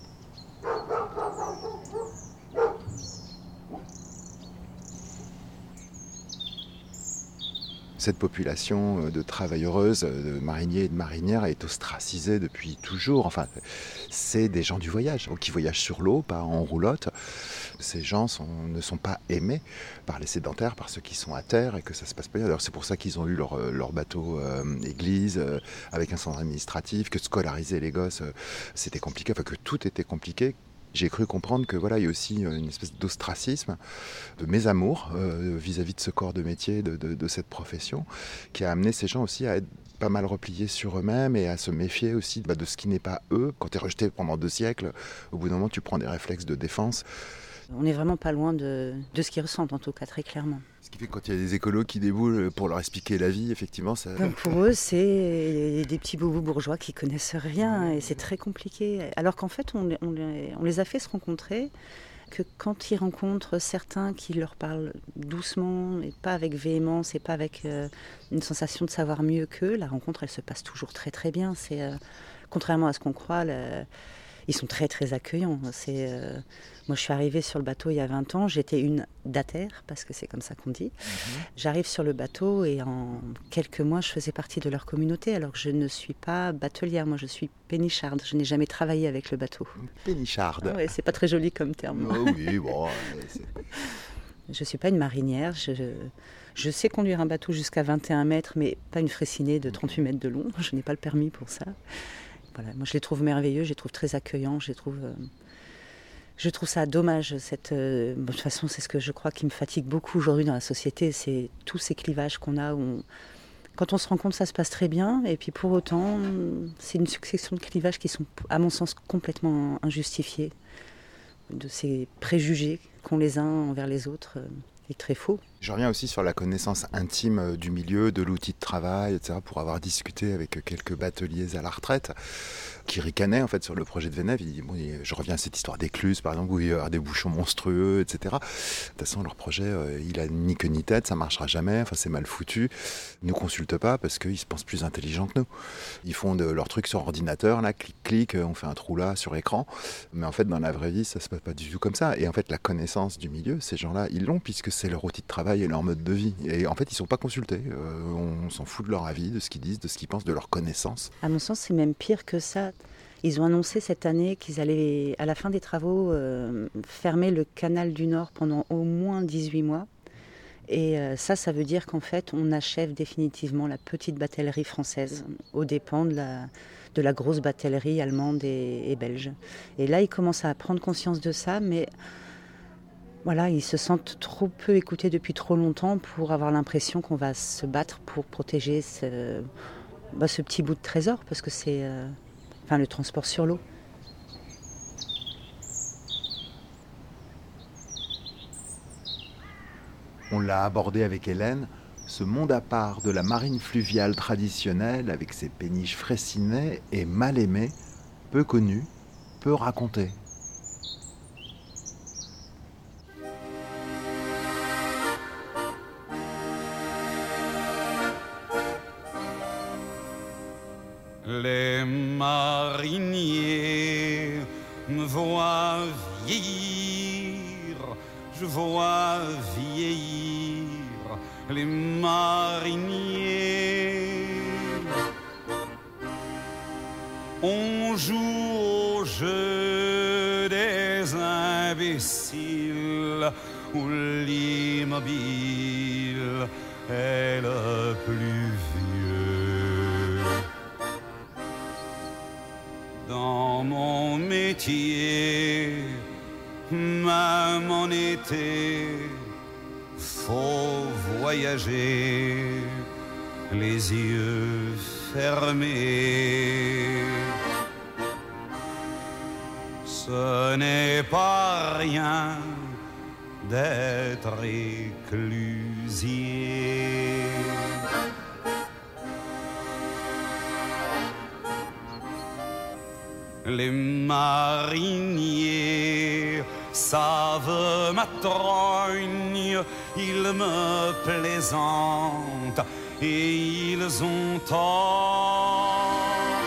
Cette population de travailleuses, de mariniers et de marinières est ostracisée depuis toujours. Enfin, c'est des gens du voyage, qui voyagent sur l'eau, pas en roulotte. Ces gens ne sont pas aimés par les sédentaires, par ceux qui sont à terre et que ça se passe pas bien. Alors c'est pour ça qu'ils ont eu leur bateau église avec un centre administratif, que scolariser les gosses, c'était compliqué, enfin que tout était compliqué. J'ai cru comprendre que il y a aussi une espèce d'ostracisme, de mésamour vis-à-vis de ce corps de métier, de cette profession, qui a amené ces gens aussi à être pas mal repliés sur eux-mêmes et à se méfier aussi de ce qui n'est pas eux. Quand tu es rejeté pendant 2 siècles, au bout d'un moment, tu prends des réflexes de défense. On n'est vraiment pas loin de ce qu'ils ressentent, en tout cas, très clairement. Ce qui fait que quand il y a des écolos qui déboulent pour leur expliquer la vie, effectivement, ça... Donc pour eux, c'est des petits boubous bourgeois qui connaissent rien et c'est très compliqué. Alors qu'en fait, on les a fait se rencontrer, que quand ils rencontrent certains qui leur parlent doucement et pas avec véhémence et pas avec une sensation de savoir mieux qu'eux, la rencontre, elle se passe toujours très très bien. C'est contrairement à ce qu'on croit, ils sont très très accueillants. Moi, je suis arrivée sur le bateau il y a 20 ans, j'étais une d'atterre, parce que c'est comme ça qu'on dit. J'arrive sur le bateau et en quelques mois, je faisais partie de leur communauté, alors que je ne suis pas batelière, moi je suis pénicharde, je n'ai jamais travaillé avec le bateau. Pénicharde. Ah ouais, c'est pas très joli comme terme. Oh oui, bon... Je ne suis pas une marinière, je sais conduire un bateau jusqu'à 21 mètres, mais pas une fraicinée de 38 mètres de long, je n'ai pas le permis pour ça. Voilà, moi je les trouve merveilleux, je les trouve très accueillants, je trouve ça dommage. De toute façon, c'est ce que je crois qui me fatigue beaucoup aujourd'hui dans la société, c'est tous ces clivages qu'on a. Quand on se rend compte, ça se passe très bien, et puis pour autant, c'est une succession de clivages qui sont, à mon sens, complètement injustifiés, de ces préjugés qu'ont les uns envers les autres. Est très faux. Je reviens aussi sur la connaissance intime du milieu, de l'outil de travail, etc., pour avoir discuté avec quelques bateliers à la retraite qui ricanaient en fait sur le projet de Venève. Ils disent, je reviens à cette histoire d'écluse, par exemple, où il y a des bouchons monstrueux, etc. De toute façon, leur projet, il a ni queue ni tête, ça marchera jamais, enfin, c'est mal foutu. Ils ne nous consultent pas parce qu'ils se pensent plus intelligents que nous. Ils font leur truc sur ordinateur, là, clic, on fait un trou là sur écran. Mais en fait, dans la vraie vie, ça se passe pas du tout comme ça. Et en fait, la connaissance du milieu, ces gens-là, ils l'ont puisque c'est leur outil de travail et leur mode de vie. Et en fait, ils ne sont pas consultés. On s'en fout de leur avis, de ce qu'ils disent, de ce qu'ils pensent, de leur connaissance. À mon sens, c'est même pire que ça. Ils ont annoncé cette année qu'ils allaient, à la fin des travaux, fermer le canal du Nord pendant au moins 18 mois. Et ça veut dire qu'en fait, on achève définitivement la petite batellerie française aux dépens de la grosse batellerie allemande et belge. Et là, ils commencent à prendre conscience de ça, mais... Voilà, ils se sentent trop peu écoutés depuis trop longtemps pour avoir l'impression qu'on va se battre pour protéger ce petit bout de trésor, parce que c'est le transport sur l'eau. On l'a abordé avec Hélène, ce monde à part de la marine fluviale traditionnelle avec ses péniches fraissinées est mal aimé, peu connu, peu raconté. Les mariniers me voient vieillir, je vois vieillir les mariniers. On joue au jeu des imbéciles où l'immobile est le plus vieux. Dans mon métier, même en été, faut voyager les yeux fermés. Ce n'est pas rien d'être éclusier. Les mariniers savent ma trogne, ils me plaisantent et ils ont tort.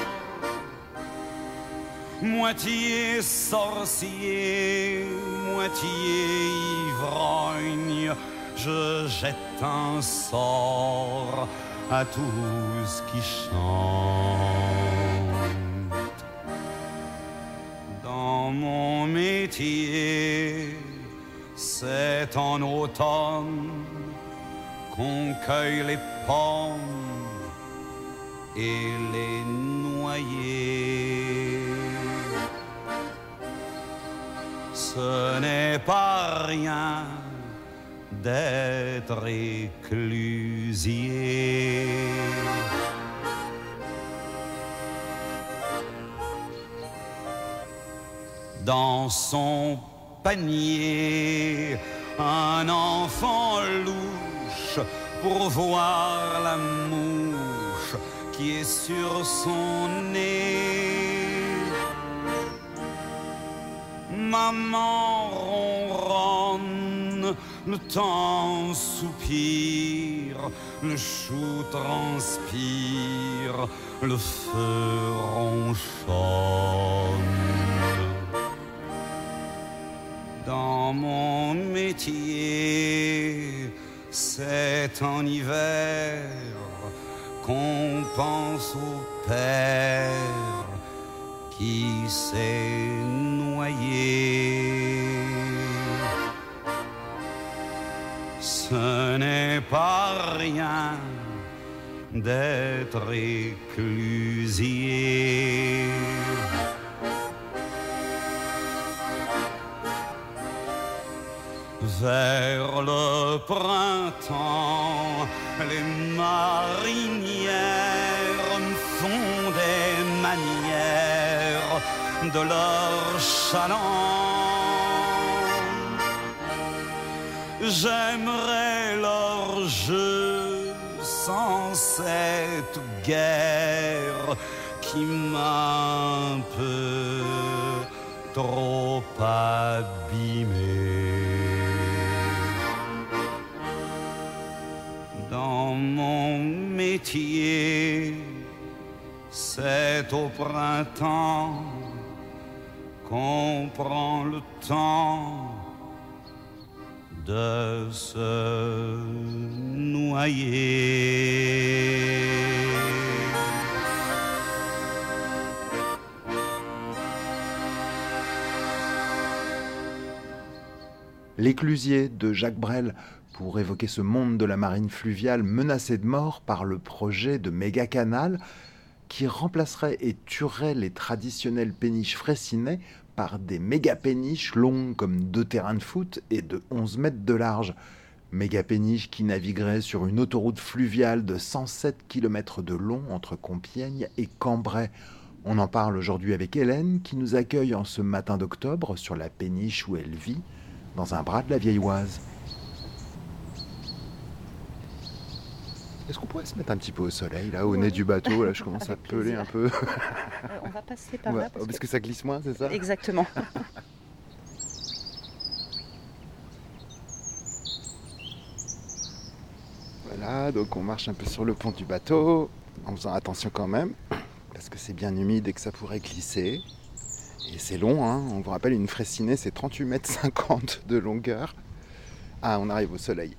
Moitié sorcier, moitié ivrogne, je jette un sort à tous qui chantent. Dans mon métier, c'est en automne qu'on cueille les pommes et les noyers. Ce n'est pas rien d'être éclusier. Dans son panier, un enfant louche pour voir la mouche qui est sur son nez. Maman ronronne, le temps soupire, le chou transpire, le feu ronchonne. Dans mon métier, c'est en hiver qu'on pense au père qui s'est noyé. Ce n'est pas rien d'être éclusier. Vers le printemps, les marinières me font des manières de leur chaland. J'aimerais leur jeu sans cette guerre qui m'a un peu trop abîmé. Dans mon métier, c'est au printemps qu'on prend le temps de se noyer. L'Éclusier de Jacques Brel, pour évoquer ce monde de la marine fluviale menacé de mort par le projet de méga-canal qui remplacerait et tuerait les traditionnelles péniches fraissinet par des méga-péniches longues comme 2 terrains de foot et de 11 mètres de large. Méga-péniches qui navigueraient sur une autoroute fluviale de 107 km de long entre Compiègne et Cambrai. On en parle aujourd'hui avec Hélène qui nous accueille en ce matin d'octobre sur la péniche où elle vit, dans un bras de la Vieille Oise. Est-ce qu'on pourrait se mettre un petit peu au soleil, là, au nez du bateau? Là, je commence à peler un peu. On va passer par là. Parce que ça glisse moins, c'est ça? Exactement. Voilà, donc on marche un peu sur le pont du bateau, en faisant attention quand même, parce que c'est bien humide et que ça pourrait glisser. Et c'est long, hein. On vous rappelle, une fraissinet, c'est 38,50 mètres de longueur. Ah, on arrive au soleil.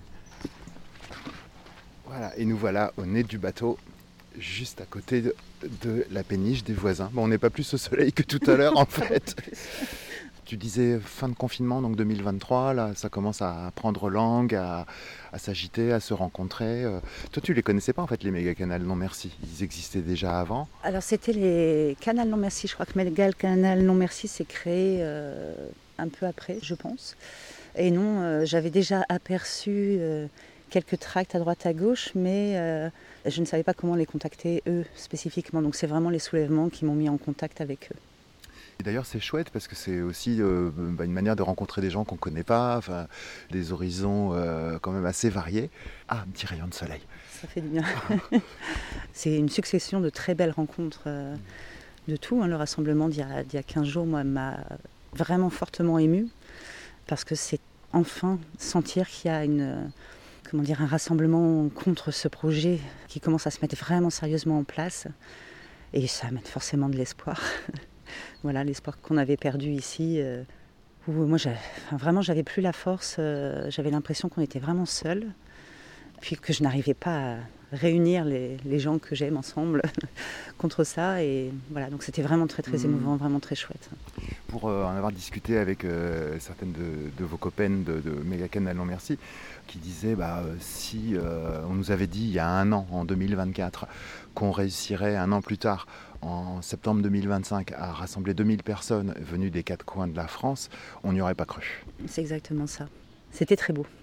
Voilà, et nous voilà au nez du bateau, juste à côté de la péniche des voisins. Bon, on n'est pas plus au soleil que tout à l'heure, en fait. Tu disais fin de confinement, donc 2023, là, ça commence à prendre langue, à s'agiter, à se rencontrer. Toi, tu les connaissais pas, en fait, les méga-canals non merci. Ils existaient déjà avant. Alors, c'était les canals non merci. Je crois que méga-canal non merci s'est créé un peu après, je pense. Et non, j'avais déjà aperçu quelques tracts à droite à gauche, mais je ne savais pas comment les contacter eux spécifiquement. Donc c'est vraiment les soulèvements qui m'ont mis en contact avec eux. Et d'ailleurs, c'est chouette parce que c'est aussi une manière de rencontrer des gens qu'on ne connaît pas, des horizons quand même assez variés. Ah, un petit rayon de soleil. Ça fait du bien. C'est une succession de très belles rencontres de tout. Le rassemblement d'il y a 15 jours, moi, m'a vraiment fortement émue parce que c'est enfin sentir qu'il y a un rassemblement contre ce projet qui commence à se mettre vraiment sérieusement en place. Et ça amène forcément de l'espoir. Voilà, l'espoir qu'on avait perdu ici. Où moi, j'avais plus la force. J'avais l'impression qu'on était vraiment seuls. Puis que je n'arrivais pas à réunir les gens que j'aime ensemble contre ça. Et voilà, donc c'était vraiment très, très émouvant, vraiment très chouette. Pour en avoir discuté avec certaines de vos copaines de Méga Canal Non Merci, qui disaient si on nous avait dit il y a un an, en 2024, qu'on réussirait un an plus tard, en septembre 2025, à rassembler 2000 personnes venues des 4 coins de la France, on n'y aurait pas cru. C'est exactement ça. C'était très beau.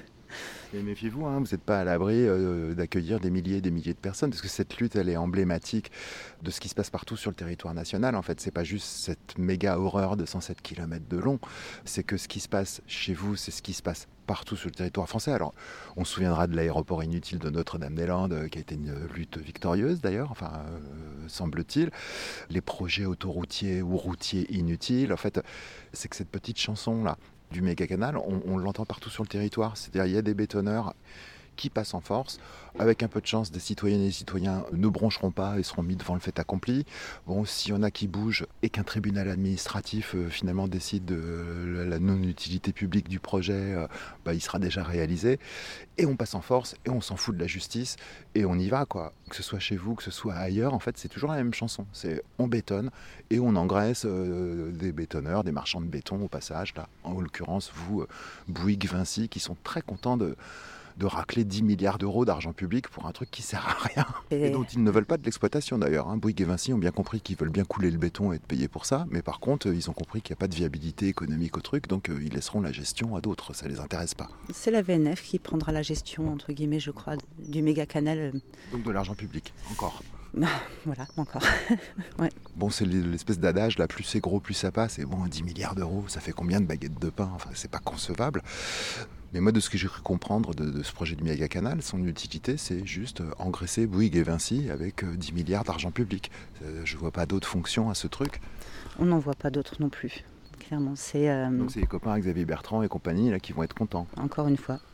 Et méfiez-vous, vous n'êtes pas à l'abri d'accueillir des milliers et des milliers de personnes, parce que cette lutte, elle est emblématique de ce qui se passe partout sur le territoire national. En fait, c'est pas juste cette méga horreur de 107 km de long, c'est que ce qui se passe chez vous, c'est ce qui se passe partout sur le territoire français. Alors, on se souviendra de l'aéroport inutile de Notre-Dame-des-Landes, qui a été une lutte victorieuse d'ailleurs, semble-t-il. Les projets autoroutiers ou routiers inutiles, en fait, c'est que cette petite chanson-là, du méga canal, on l'entend partout sur le territoire. C'est-à-dire il y a des bétonneurs qui passent en force. Avec un peu de chance, des citoyennes et des citoyens ne broncheront pas et seront mis devant le fait accompli. Bon, s'il y en a qui bougent et qu'un tribunal administratif finalement décide de la non-utilité publique du projet, il sera déjà réalisé. Et on passe en force et on s'en fout de la justice et on y va, quoi. Que ce soit chez vous, que ce soit ailleurs, en fait, c'est toujours la même chanson. C'est on bétonne et on engraisse des bétonneurs, des marchands de béton au passage, là. En l'occurrence, vous, Bouygues, Vinci, qui sont très contents de racler 10 milliards d'euros d'argent public pour un truc qui sert à rien. Et dont ils ne veulent pas de l'exploitation d'ailleurs. Bouygues et Vinci ont bien compris qu'ils veulent bien couler le béton et être payés pour ça, mais par contre, ils ont compris qu'il n'y a pas de viabilité économique au truc, donc ils laisseront la gestion à d'autres, ça ne les intéresse pas. C'est la VNF qui prendra la gestion, entre guillemets, je crois, du méga canal. Donc de l'argent public, encore. Voilà, encore. Ouais. Bon, c'est l'espèce d'adage, là, plus c'est gros, plus ça passe. Et bon, 10 milliards d'euros, ça fait combien de baguettes de pain ? Enfin, c'est pas concevable. Mais moi, de ce que j'ai cru comprendre de ce projet du méga canal, son utilité, c'est juste engraisser Bouygues et Vinci avec 10 milliards d'argent public. Je vois pas d'autres fonctions à ce truc. On n'en voit pas d'autres non plus. Clairement, donc c'est les copains Xavier Bertrand et compagnie là, qui vont être contents. Encore une fois.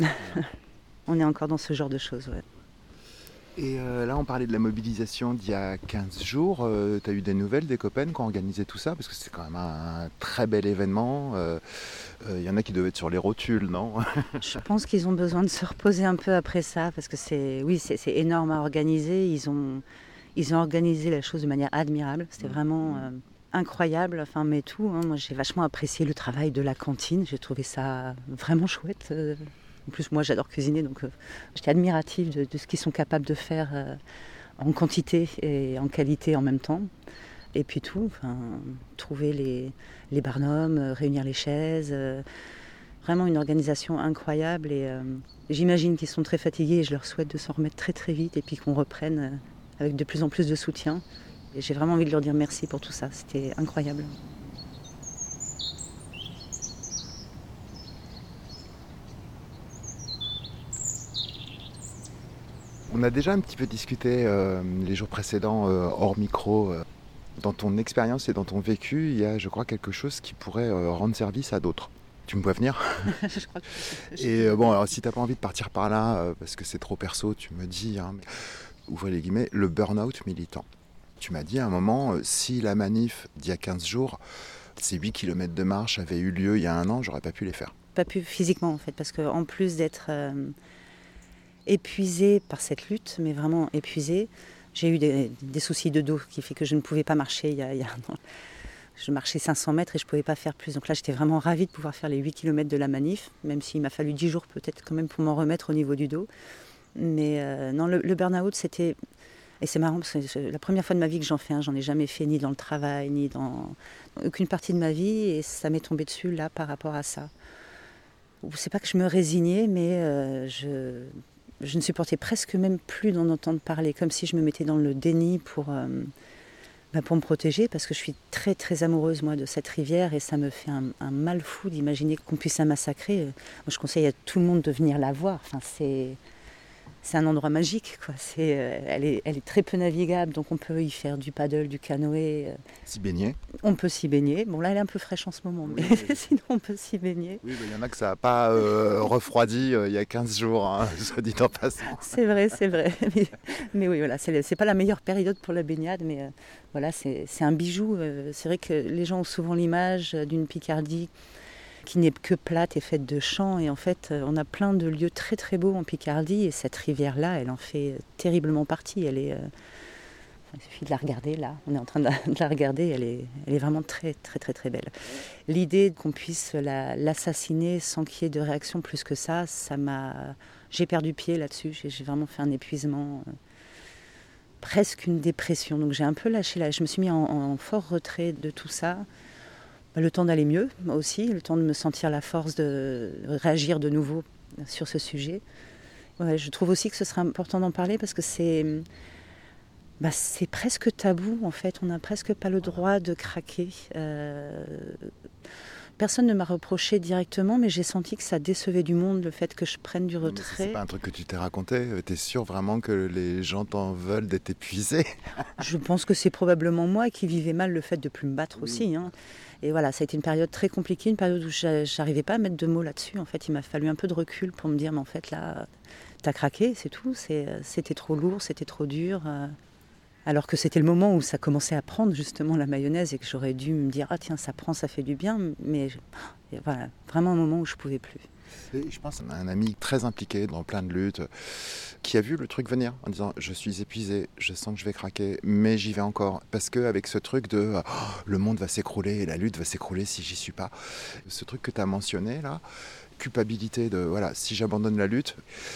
On est encore dans ce genre de choses, ouais. Et là, on parlait de la mobilisation d'il y a 15 jours. Tu as eu des nouvelles des copains qui ont organisé tout ça ? Parce que c'est quand même un très bel événement. Il y en a qui devaient être sur les rotules, non ? Je pense qu'ils ont besoin de se reposer un peu après ça. Parce que c'est énorme à organiser. Ils ont organisé la chose de manière admirable. C'était vraiment incroyable. Mais tout. Moi, j'ai vachement apprécié le travail de la cantine. J'ai trouvé ça vraiment chouette. En plus, moi, j'adore cuisiner, donc j'étais admirative de ce qu'ils sont capables de faire en quantité et en qualité en même temps. Et puis trouver les barnums, réunir les chaises. Vraiment une organisation incroyable. Et j'imagine qu'ils sont très fatigués et je leur souhaite de s'en remettre très très vite et puis qu'on reprenne avec de plus en plus de soutien. Et j'ai vraiment envie de leur dire merci pour tout ça. C'était incroyable. On a déjà un petit peu discuté les jours précédents hors micro. Dans ton expérience et dans ton vécu, il y a, je crois, quelque chose qui pourrait rendre service à d'autres. Tu me vois venir ? Je crois que Et alors si tu n'as pas envie de partir par là, parce que c'est trop perso, tu me dis, ouvrez les guillemets, le burn-out militant. Tu m'as dit à un moment, si la manif d'il y a 15 jours, ces 8 km de marche avaient eu lieu il y a un an, j'aurais pas pu les faire. Pas pu physiquement en fait, parce qu'en plus d'être épuisée par cette lutte, mais vraiment épuisée, j'ai eu des soucis de dos qui fait que je ne pouvais pas marcher il y a un an. Je marchais 500 mètres et je ne pouvais pas faire plus. Donc là, j'étais vraiment ravie de pouvoir faire les 8 km de la manif, même s'il m'a fallu 10 jours peut-être quand même pour m'en remettre au niveau du dos. Mais non, le burn-out, c'était... Et c'est marrant, parce que c'est la première fois de ma vie que j'en fais un. J'en ai jamais fait ni dans le travail, ni dans aucune partie de ma vie. Et ça m'est tombé dessus là par rapport à ça. C'est pas que je me résignais, mais je ne supportais presque même plus d'en entendre parler, comme si je me mettais dans le déni pour Pour me protéger, parce que je suis très très amoureuse moi de cette rivière et ça me fait un mal fou d'imaginer qu'on puisse la massacrer. Moi, je conseille à tout le monde de venir la voir. Enfin, c'est un endroit magique, quoi. Elle est très peu navigable, donc on peut y faire du paddle, du canoë. S'y baigner. On peut s'y baigner. Bon, là, elle est un peu fraîche en ce moment, mais sinon, on peut s'y baigner. Oui, il y en a que ça n'a pas refroidi il y a 15 jours, hein, soit dit en passant. C'est vrai. Mais oui, voilà, c'est pas la meilleure période pour la baignade, mais voilà, c'est un bijou. C'est vrai que les gens ont souvent l'image d'une Picardie qui n'est que plate et faite de champs. Et en fait, on a plein de lieux très très beaux en Picardie. Et cette rivière-là, elle en fait terriblement partie. Il suffit de la regarder là. On est en train de la regarder. Elle est vraiment très très très très belle. L'idée qu'on puisse l'assassiner sans qu'il y ait de réaction plus que ça m'a... J'ai perdu pied là-dessus. J'ai vraiment fait un épuisement, presque une dépression. Donc j'ai un peu lâché là. Je me suis mis en fort retrait de tout ça. Le temps d'aller mieux, moi aussi, le temps de me sentir la force de réagir de nouveau sur ce sujet. Ouais, je trouve aussi que ce serait important d'en parler parce que c'est presque tabou en fait. On n'a presque pas le droit de craquer. Personne ne m'a reproché directement, mais j'ai senti que ça décevait du monde le fait que je prenne du retrait. C'est pas un truc que tu t'es raconté? T'es sûre vraiment que les gens t'en veulent d'être épuisé? Je pense que c'est probablement moi qui vivais mal le fait de plus me battre aussi. Hein. Et voilà, ça a été une période très compliquée, une période où j'arrivais pas à mettre de mots là-dessus. En fait, il m'a fallu un peu de recul pour me dire, mais en fait là, t'as craqué, c'est tout. C'était trop lourd, c'était trop dur. Alors que c'était le moment où ça commençait à prendre justement la mayonnaise et que j'aurais dû me dire, ah tiens, ça prend, ça fait du bien. Mais voilà, vraiment un moment où je pouvais plus. Et je pense à un ami très impliqué dans plein de luttes qui a vu le truc venir en disant je suis épuisé, je sens que je vais craquer, mais j'y vais encore. Parce qu'avec ce truc de le monde va s'écrouler et la lutte va s'écrouler si j'y suis pas. Ce truc que tu as mentionné là, culpabilité de voilà, si j'abandonne la lutte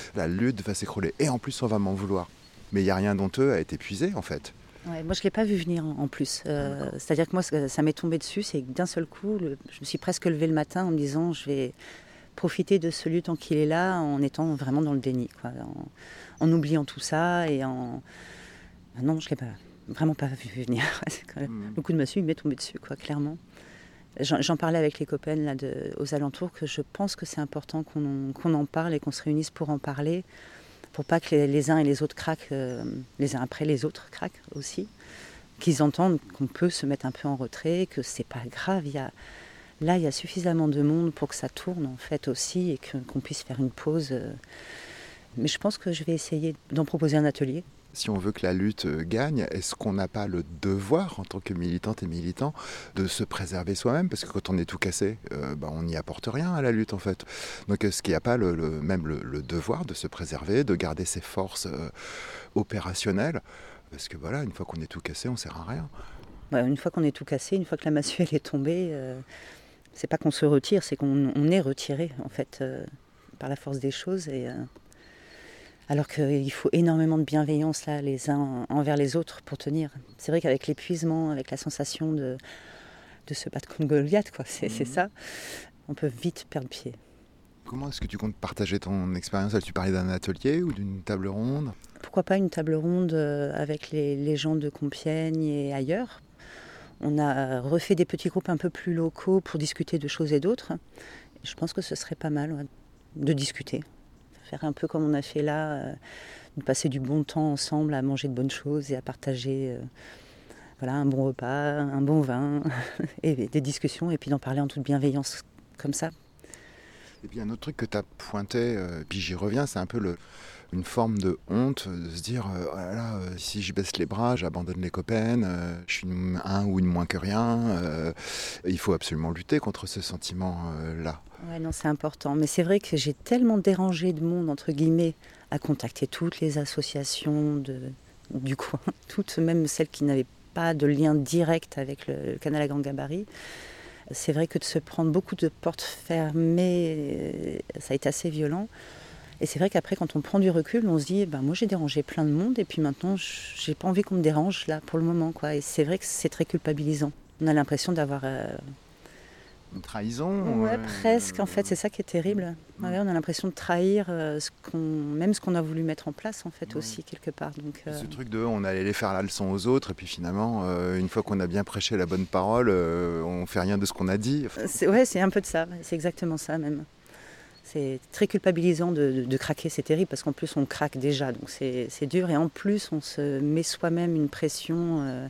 va s'écrouler. Et en plus on va m'en vouloir. Mais il n'y a rien d'honteux à être épuisé en fait. Ouais, moi je ne l'ai pas vu venir en plus. C'est-à-dire que moi ça m'est tombé dessus, c'est que d'un seul coup, je me suis presque levée le matin en me disant je vais profiter de ce lieu tant qu'il est là, en étant vraiment dans le déni, quoi, en oubliant tout ça et en... Non, je ne l'ai vraiment pas vu venir. Le coup de massue, il m'est tombé dessus, quoi, clairement. J'en parlais avec les copains là, aux alentours, que je pense que c'est important qu'on en parle et qu'on se réunisse pour en parler, pour pas que les uns et les autres craquent, les uns après les autres craquent aussi, qu'ils entendent qu'on peut se mettre un peu en retrait, que c'est pas grave, Là, il y a suffisamment de monde pour que ça tourne en fait aussi et qu'on puisse faire une pause. Mais je pense que je vais essayer d'en proposer un atelier. Si on veut que la lutte gagne, est-ce qu'on n'a pas le devoir en tant que militante et militant de se préserver soi-même? Parce que quand on est tout cassé, on n'y apporte rien à la lutte en fait. Donc est-ce qu'il n'y a pas même le devoir de se préserver, de garder ses forces opérationnelles? Parce que voilà, une fois qu'on est tout cassé, on ne sert à rien. Une fois qu'on est tout cassé, une fois que la massue elle est tombée... C'est pas qu'on se retire, c'est qu'on est retiré en fait par la force des choses. Alors qu'il faut énormément de bienveillance là, les uns envers les autres pour tenir. C'est vrai qu'avec l'épuisement, avec la sensation de se battre contre Goliath, quoi, c'est ça, on peut vite perdre pied. Comment est-ce que tu comptes partager ton expérience? Tu parlais d'un atelier ou d'une table ronde? Pourquoi pas une table ronde avec les gens de Compiègne et ailleurs. On a refait des petits groupes un peu plus locaux pour discuter de choses et d'autres. Je pense que ce serait pas mal de discuter. Faire un peu comme on a fait là, de passer du bon temps ensemble à manger de bonnes choses et à partager un bon repas, un bon vin, et des discussions, et puis d'en parler en toute bienveillance comme ça. Et puis un autre truc que tu as pointé, puis j'y reviens, c'est un peu une forme de honte, de se dire si je baisse les bras, j'abandonne les copains, je suis un ou une moins que rien. Il faut absolument lutter contre ce sentiment-là. Ouais, non, c'est important. Mais c'est vrai que j'ai tellement dérangé de monde, entre guillemets, à contacter toutes les associations du coin, toutes, même celles qui n'avaient pas de lien direct avec le canal à grand gabarit. C'est vrai que de se prendre beaucoup de portes fermées, ça a été assez violent. Et c'est vrai qu'après, quand on prend du recul, on se dit, moi j'ai dérangé plein de monde et puis maintenant, j'ai pas envie qu'on me dérange là pour le moment, quoi. Et c'est vrai que c'est très culpabilisant. On a l'impression d'avoir Une trahison. Ouais, presque. En fait, c'est ça qui est terrible. Ouais, on a l'impression de trahir ce qu'on a voulu mettre en place, en fait, aussi, quelque part. Donc, Ce truc de on allait faire la leçon aux autres, et puis finalement, une fois qu'on a bien prêché la bonne parole, on fait rien de ce qu'on a dit. C'est un peu de ça. C'est exactement ça, même. C'est très culpabilisant de craquer, c'est terrible, parce qu'en plus, on craque déjà. Donc, c'est dur. Et en plus, on se met soi-même une pression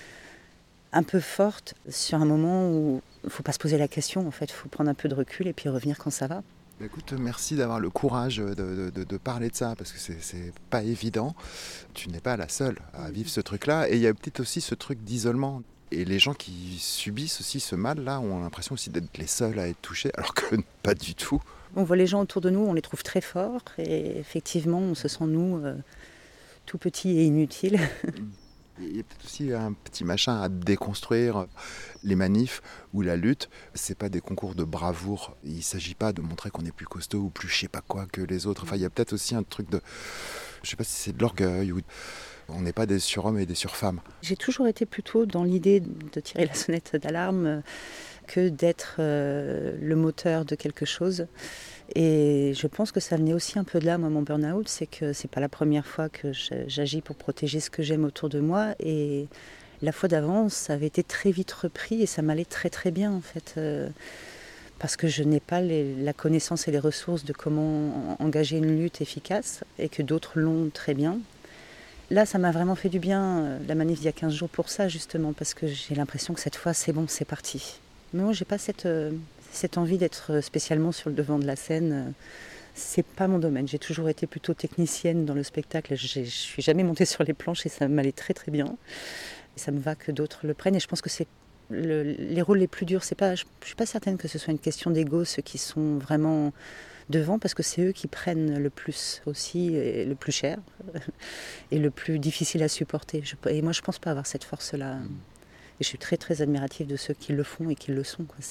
un peu forte sur un moment où il ne faut pas se poser la question, en fait. Il faut prendre un peu de recul et puis revenir quand ça va. Écoute, merci d'avoir le courage de parler de ça, parce que c'est pas évident. Tu n'es pas la seule à vivre ce truc-là. Et il y a peut-être aussi ce truc d'isolement. Et les gens qui subissent aussi ce mal-là ont l'impression aussi d'être les seuls à être touchés, alors que pas du tout. On voit les gens autour de nous, on les trouve très forts. Et effectivement, on se sent, nous, tout petits et inutiles. Il y a peut-être aussi un petit machin à déconstruire. Les manifs ou la lutte, c'est pas des concours de bravoure. Il ne s'agit pas de montrer qu'on est plus costaud ou plus je sais pas quoi que les autres. Enfin, il y a peut-être aussi un truc de... Je sais pas si c'est de l'orgueil ou... On n'est pas des surhommes et des surfemmes. J'ai toujours été plutôt dans l'idée de tirer la sonnette d'alarme que d'être le moteur de quelque chose. Et je pense que ça venait aussi un peu de là, moi, mon burn-out, c'est que c'est pas la première fois que j'agis pour protéger ce que j'aime autour de moi. Et la fois d'avant, ça avait été très vite repris et ça m'allait très très bien, en fait. Parce que je n'ai pas la connaissance et les ressources de comment engager une lutte efficace et que d'autres l'ont très bien. Là, ça m'a vraiment fait du bien, la manif d'il y a 15 jours, pour ça, justement, parce que j'ai l'impression que cette fois, c'est bon, c'est parti. Mais moi, j'ai pas cette envie d'être spécialement sur le devant de la scène. C'est pas mon domaine. J'ai toujours été plutôt technicienne dans le spectacle. Je suis jamais montée sur les planches et ça m'allait très très bien. Et ça me va que d'autres le prennent. Et je pense que c'est les rôles les plus durs. Je suis pas certaine que ce soit une question d'ego, ceux qui sont vraiment devant, parce que c'est eux qui prennent le plus aussi, et le plus cher et le plus difficile à supporter. Et moi, je pense pas avoir cette force-là. Et je suis très très admirative de ceux qui le font et qui le sont, quoi.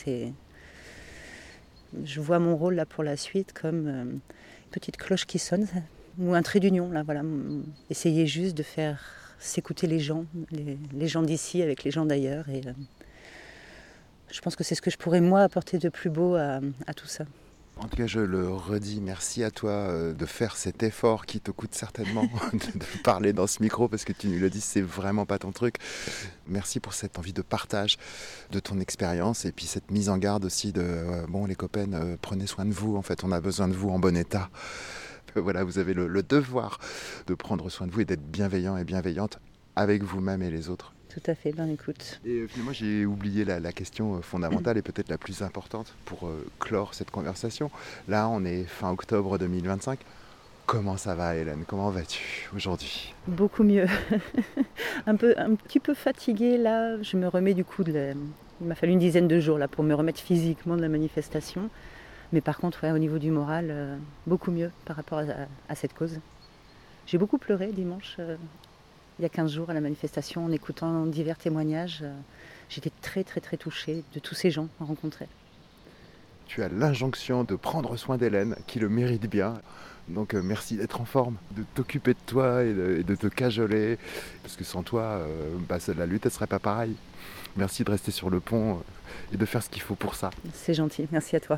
Je vois mon rôle là pour la suite comme une petite cloche qui sonne, ou un trait d'union, là, voilà. Essayer juste de faire s'écouter les gens d'ici avec les gens d'ailleurs. Et je pense que c'est ce que je pourrais moi apporter de plus beau à tout ça. En tout cas, je le redis, merci à toi de faire cet effort qui te coûte certainement de parler dans ce micro, parce que tu nous le dis, c'est vraiment pas ton truc. Merci pour cette envie de partage de ton expérience et puis cette mise en garde aussi de bon, les copains, prenez soin de vous. En fait, on a besoin de vous en bon état. Voilà, vous avez le devoir de prendre soin de vous et d'être bienveillant et bienveillante avec vous-même et les autres. Tout à fait, ben écoute. Et finalement, j'ai oublié la question fondamentale et peut-être la plus importante pour clore cette conversation. Là, on est fin octobre 2025. Comment ça va, Hélène? Comment vas-tu aujourd'hui? Beaucoup mieux. un petit peu fatiguée, là. Je me remets du coup il m'a fallu une dizaine de jours là, pour me remettre physiquement de la manifestation. Mais par contre, ouais, au niveau du moral, beaucoup mieux par rapport à cette cause. J'ai beaucoup pleuré dimanche. Il y a 15 jours à la manifestation, en écoutant divers témoignages, j'étais très très très touchée de tous ces gens rencontrés. Tu as l'injonction de prendre soin d'Hélène, qui le mérite bien. Donc merci d'être en forme, de t'occuper de toi et de te cajoler. Parce que sans toi, la lutte ne serait pas pareille. Merci de rester sur le pont et de faire ce qu'il faut pour ça. C'est gentil, merci à toi.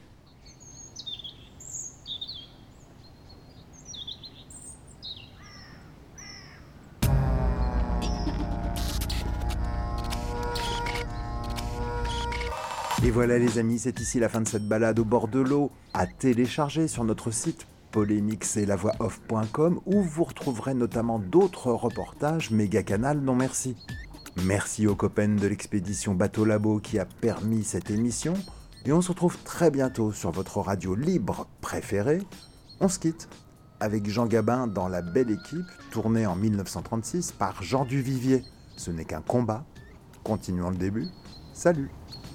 Et voilà les amis, c'est ici la fin de cette balade au bord de l'eau, à télécharger sur notre site polémixetlavoixoff.com, où vous retrouverez notamment d'autres reportages méga canal non merci. Merci aux copains de l'expédition Bateau Labo qui a permis cette émission, et on se retrouve très bientôt sur votre radio libre préférée. On se quitte avec Jean Gabin dans La Belle Équipe, tournée en 1936 par Jean Duvivier. Ce n'est qu'un combat. Continuons le début. Salut.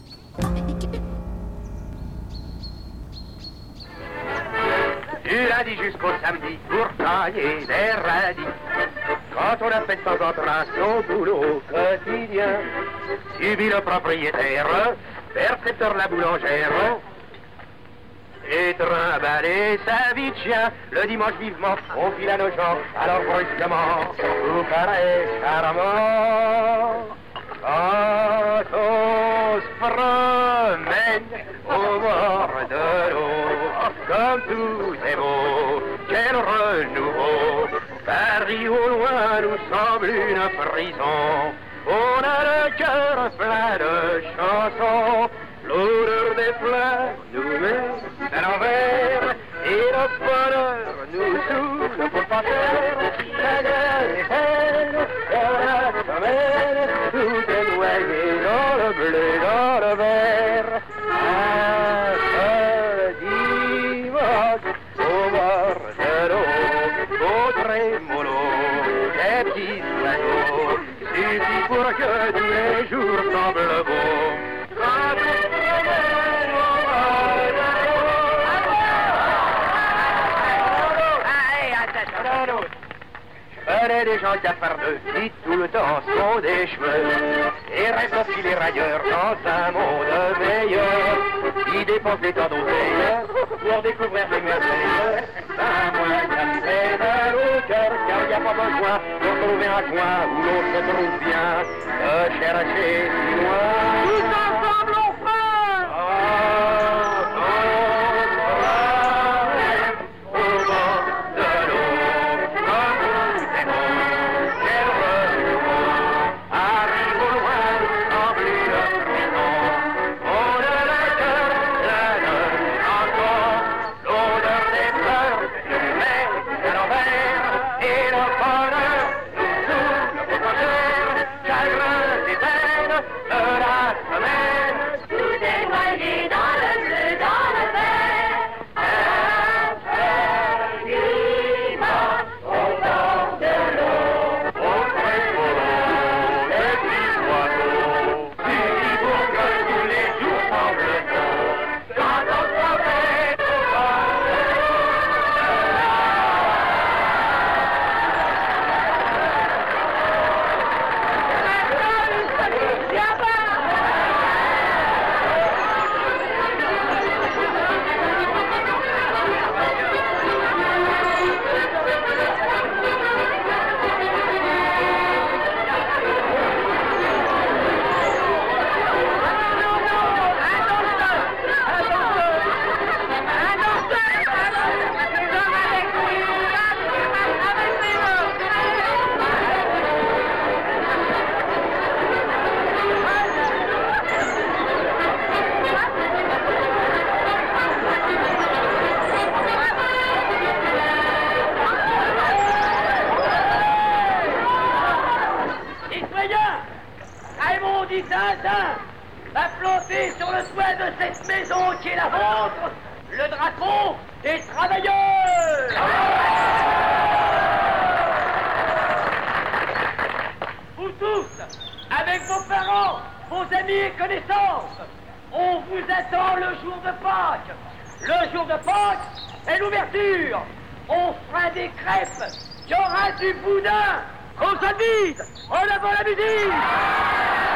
Du lundi jusqu'au samedi pour tailler des radis. Quand on a fait sans entrain son boulot quotidien, subit le propriétaire, percepteur la boulangère, et trimballer sa vie de chien. Le dimanche vivement, on file à nos gens, alors brusquement, tout paraît charmant. Quand on se promène comme tout est beau, quel renouveau. Paris au loin nous semble une prison. On a le cœur plein de chansons. L'odeur des fleurs nous met à l'envers. Et le bonheur nous saoule pour pas faire. La gueule est peine, dans la semaine, tout est noyé dans le bleu, dans le vert. Un seul dimanche au bord de l'eau, au trémolo, des petits sabots, suffit pour que tous les jours semblent beaux. Je connais des gens qui à part d'eux, qui tout le temps sont des cheveux, et restent aussi les railleurs dans un monde meilleur, qui dépensent des temps d'oseille pour découvrir des merveilles. Un moyen fait mal au cœur, car il n'y a pas besoin de trouver un coin où l'on se trouve bien, de chercher si loin. Tous ensemble on fait! Va planter sur le toit de cette maison qui est la vôtre le drapeau des travailleurs. Vous tous, avec vos parents, vos amis et connaissances, on vous attend le jour de Pâques. Le jour de Pâques est l'ouverture. On fera des crêpes, il y aura du boudin. Qu'on se dise, en avant la musique.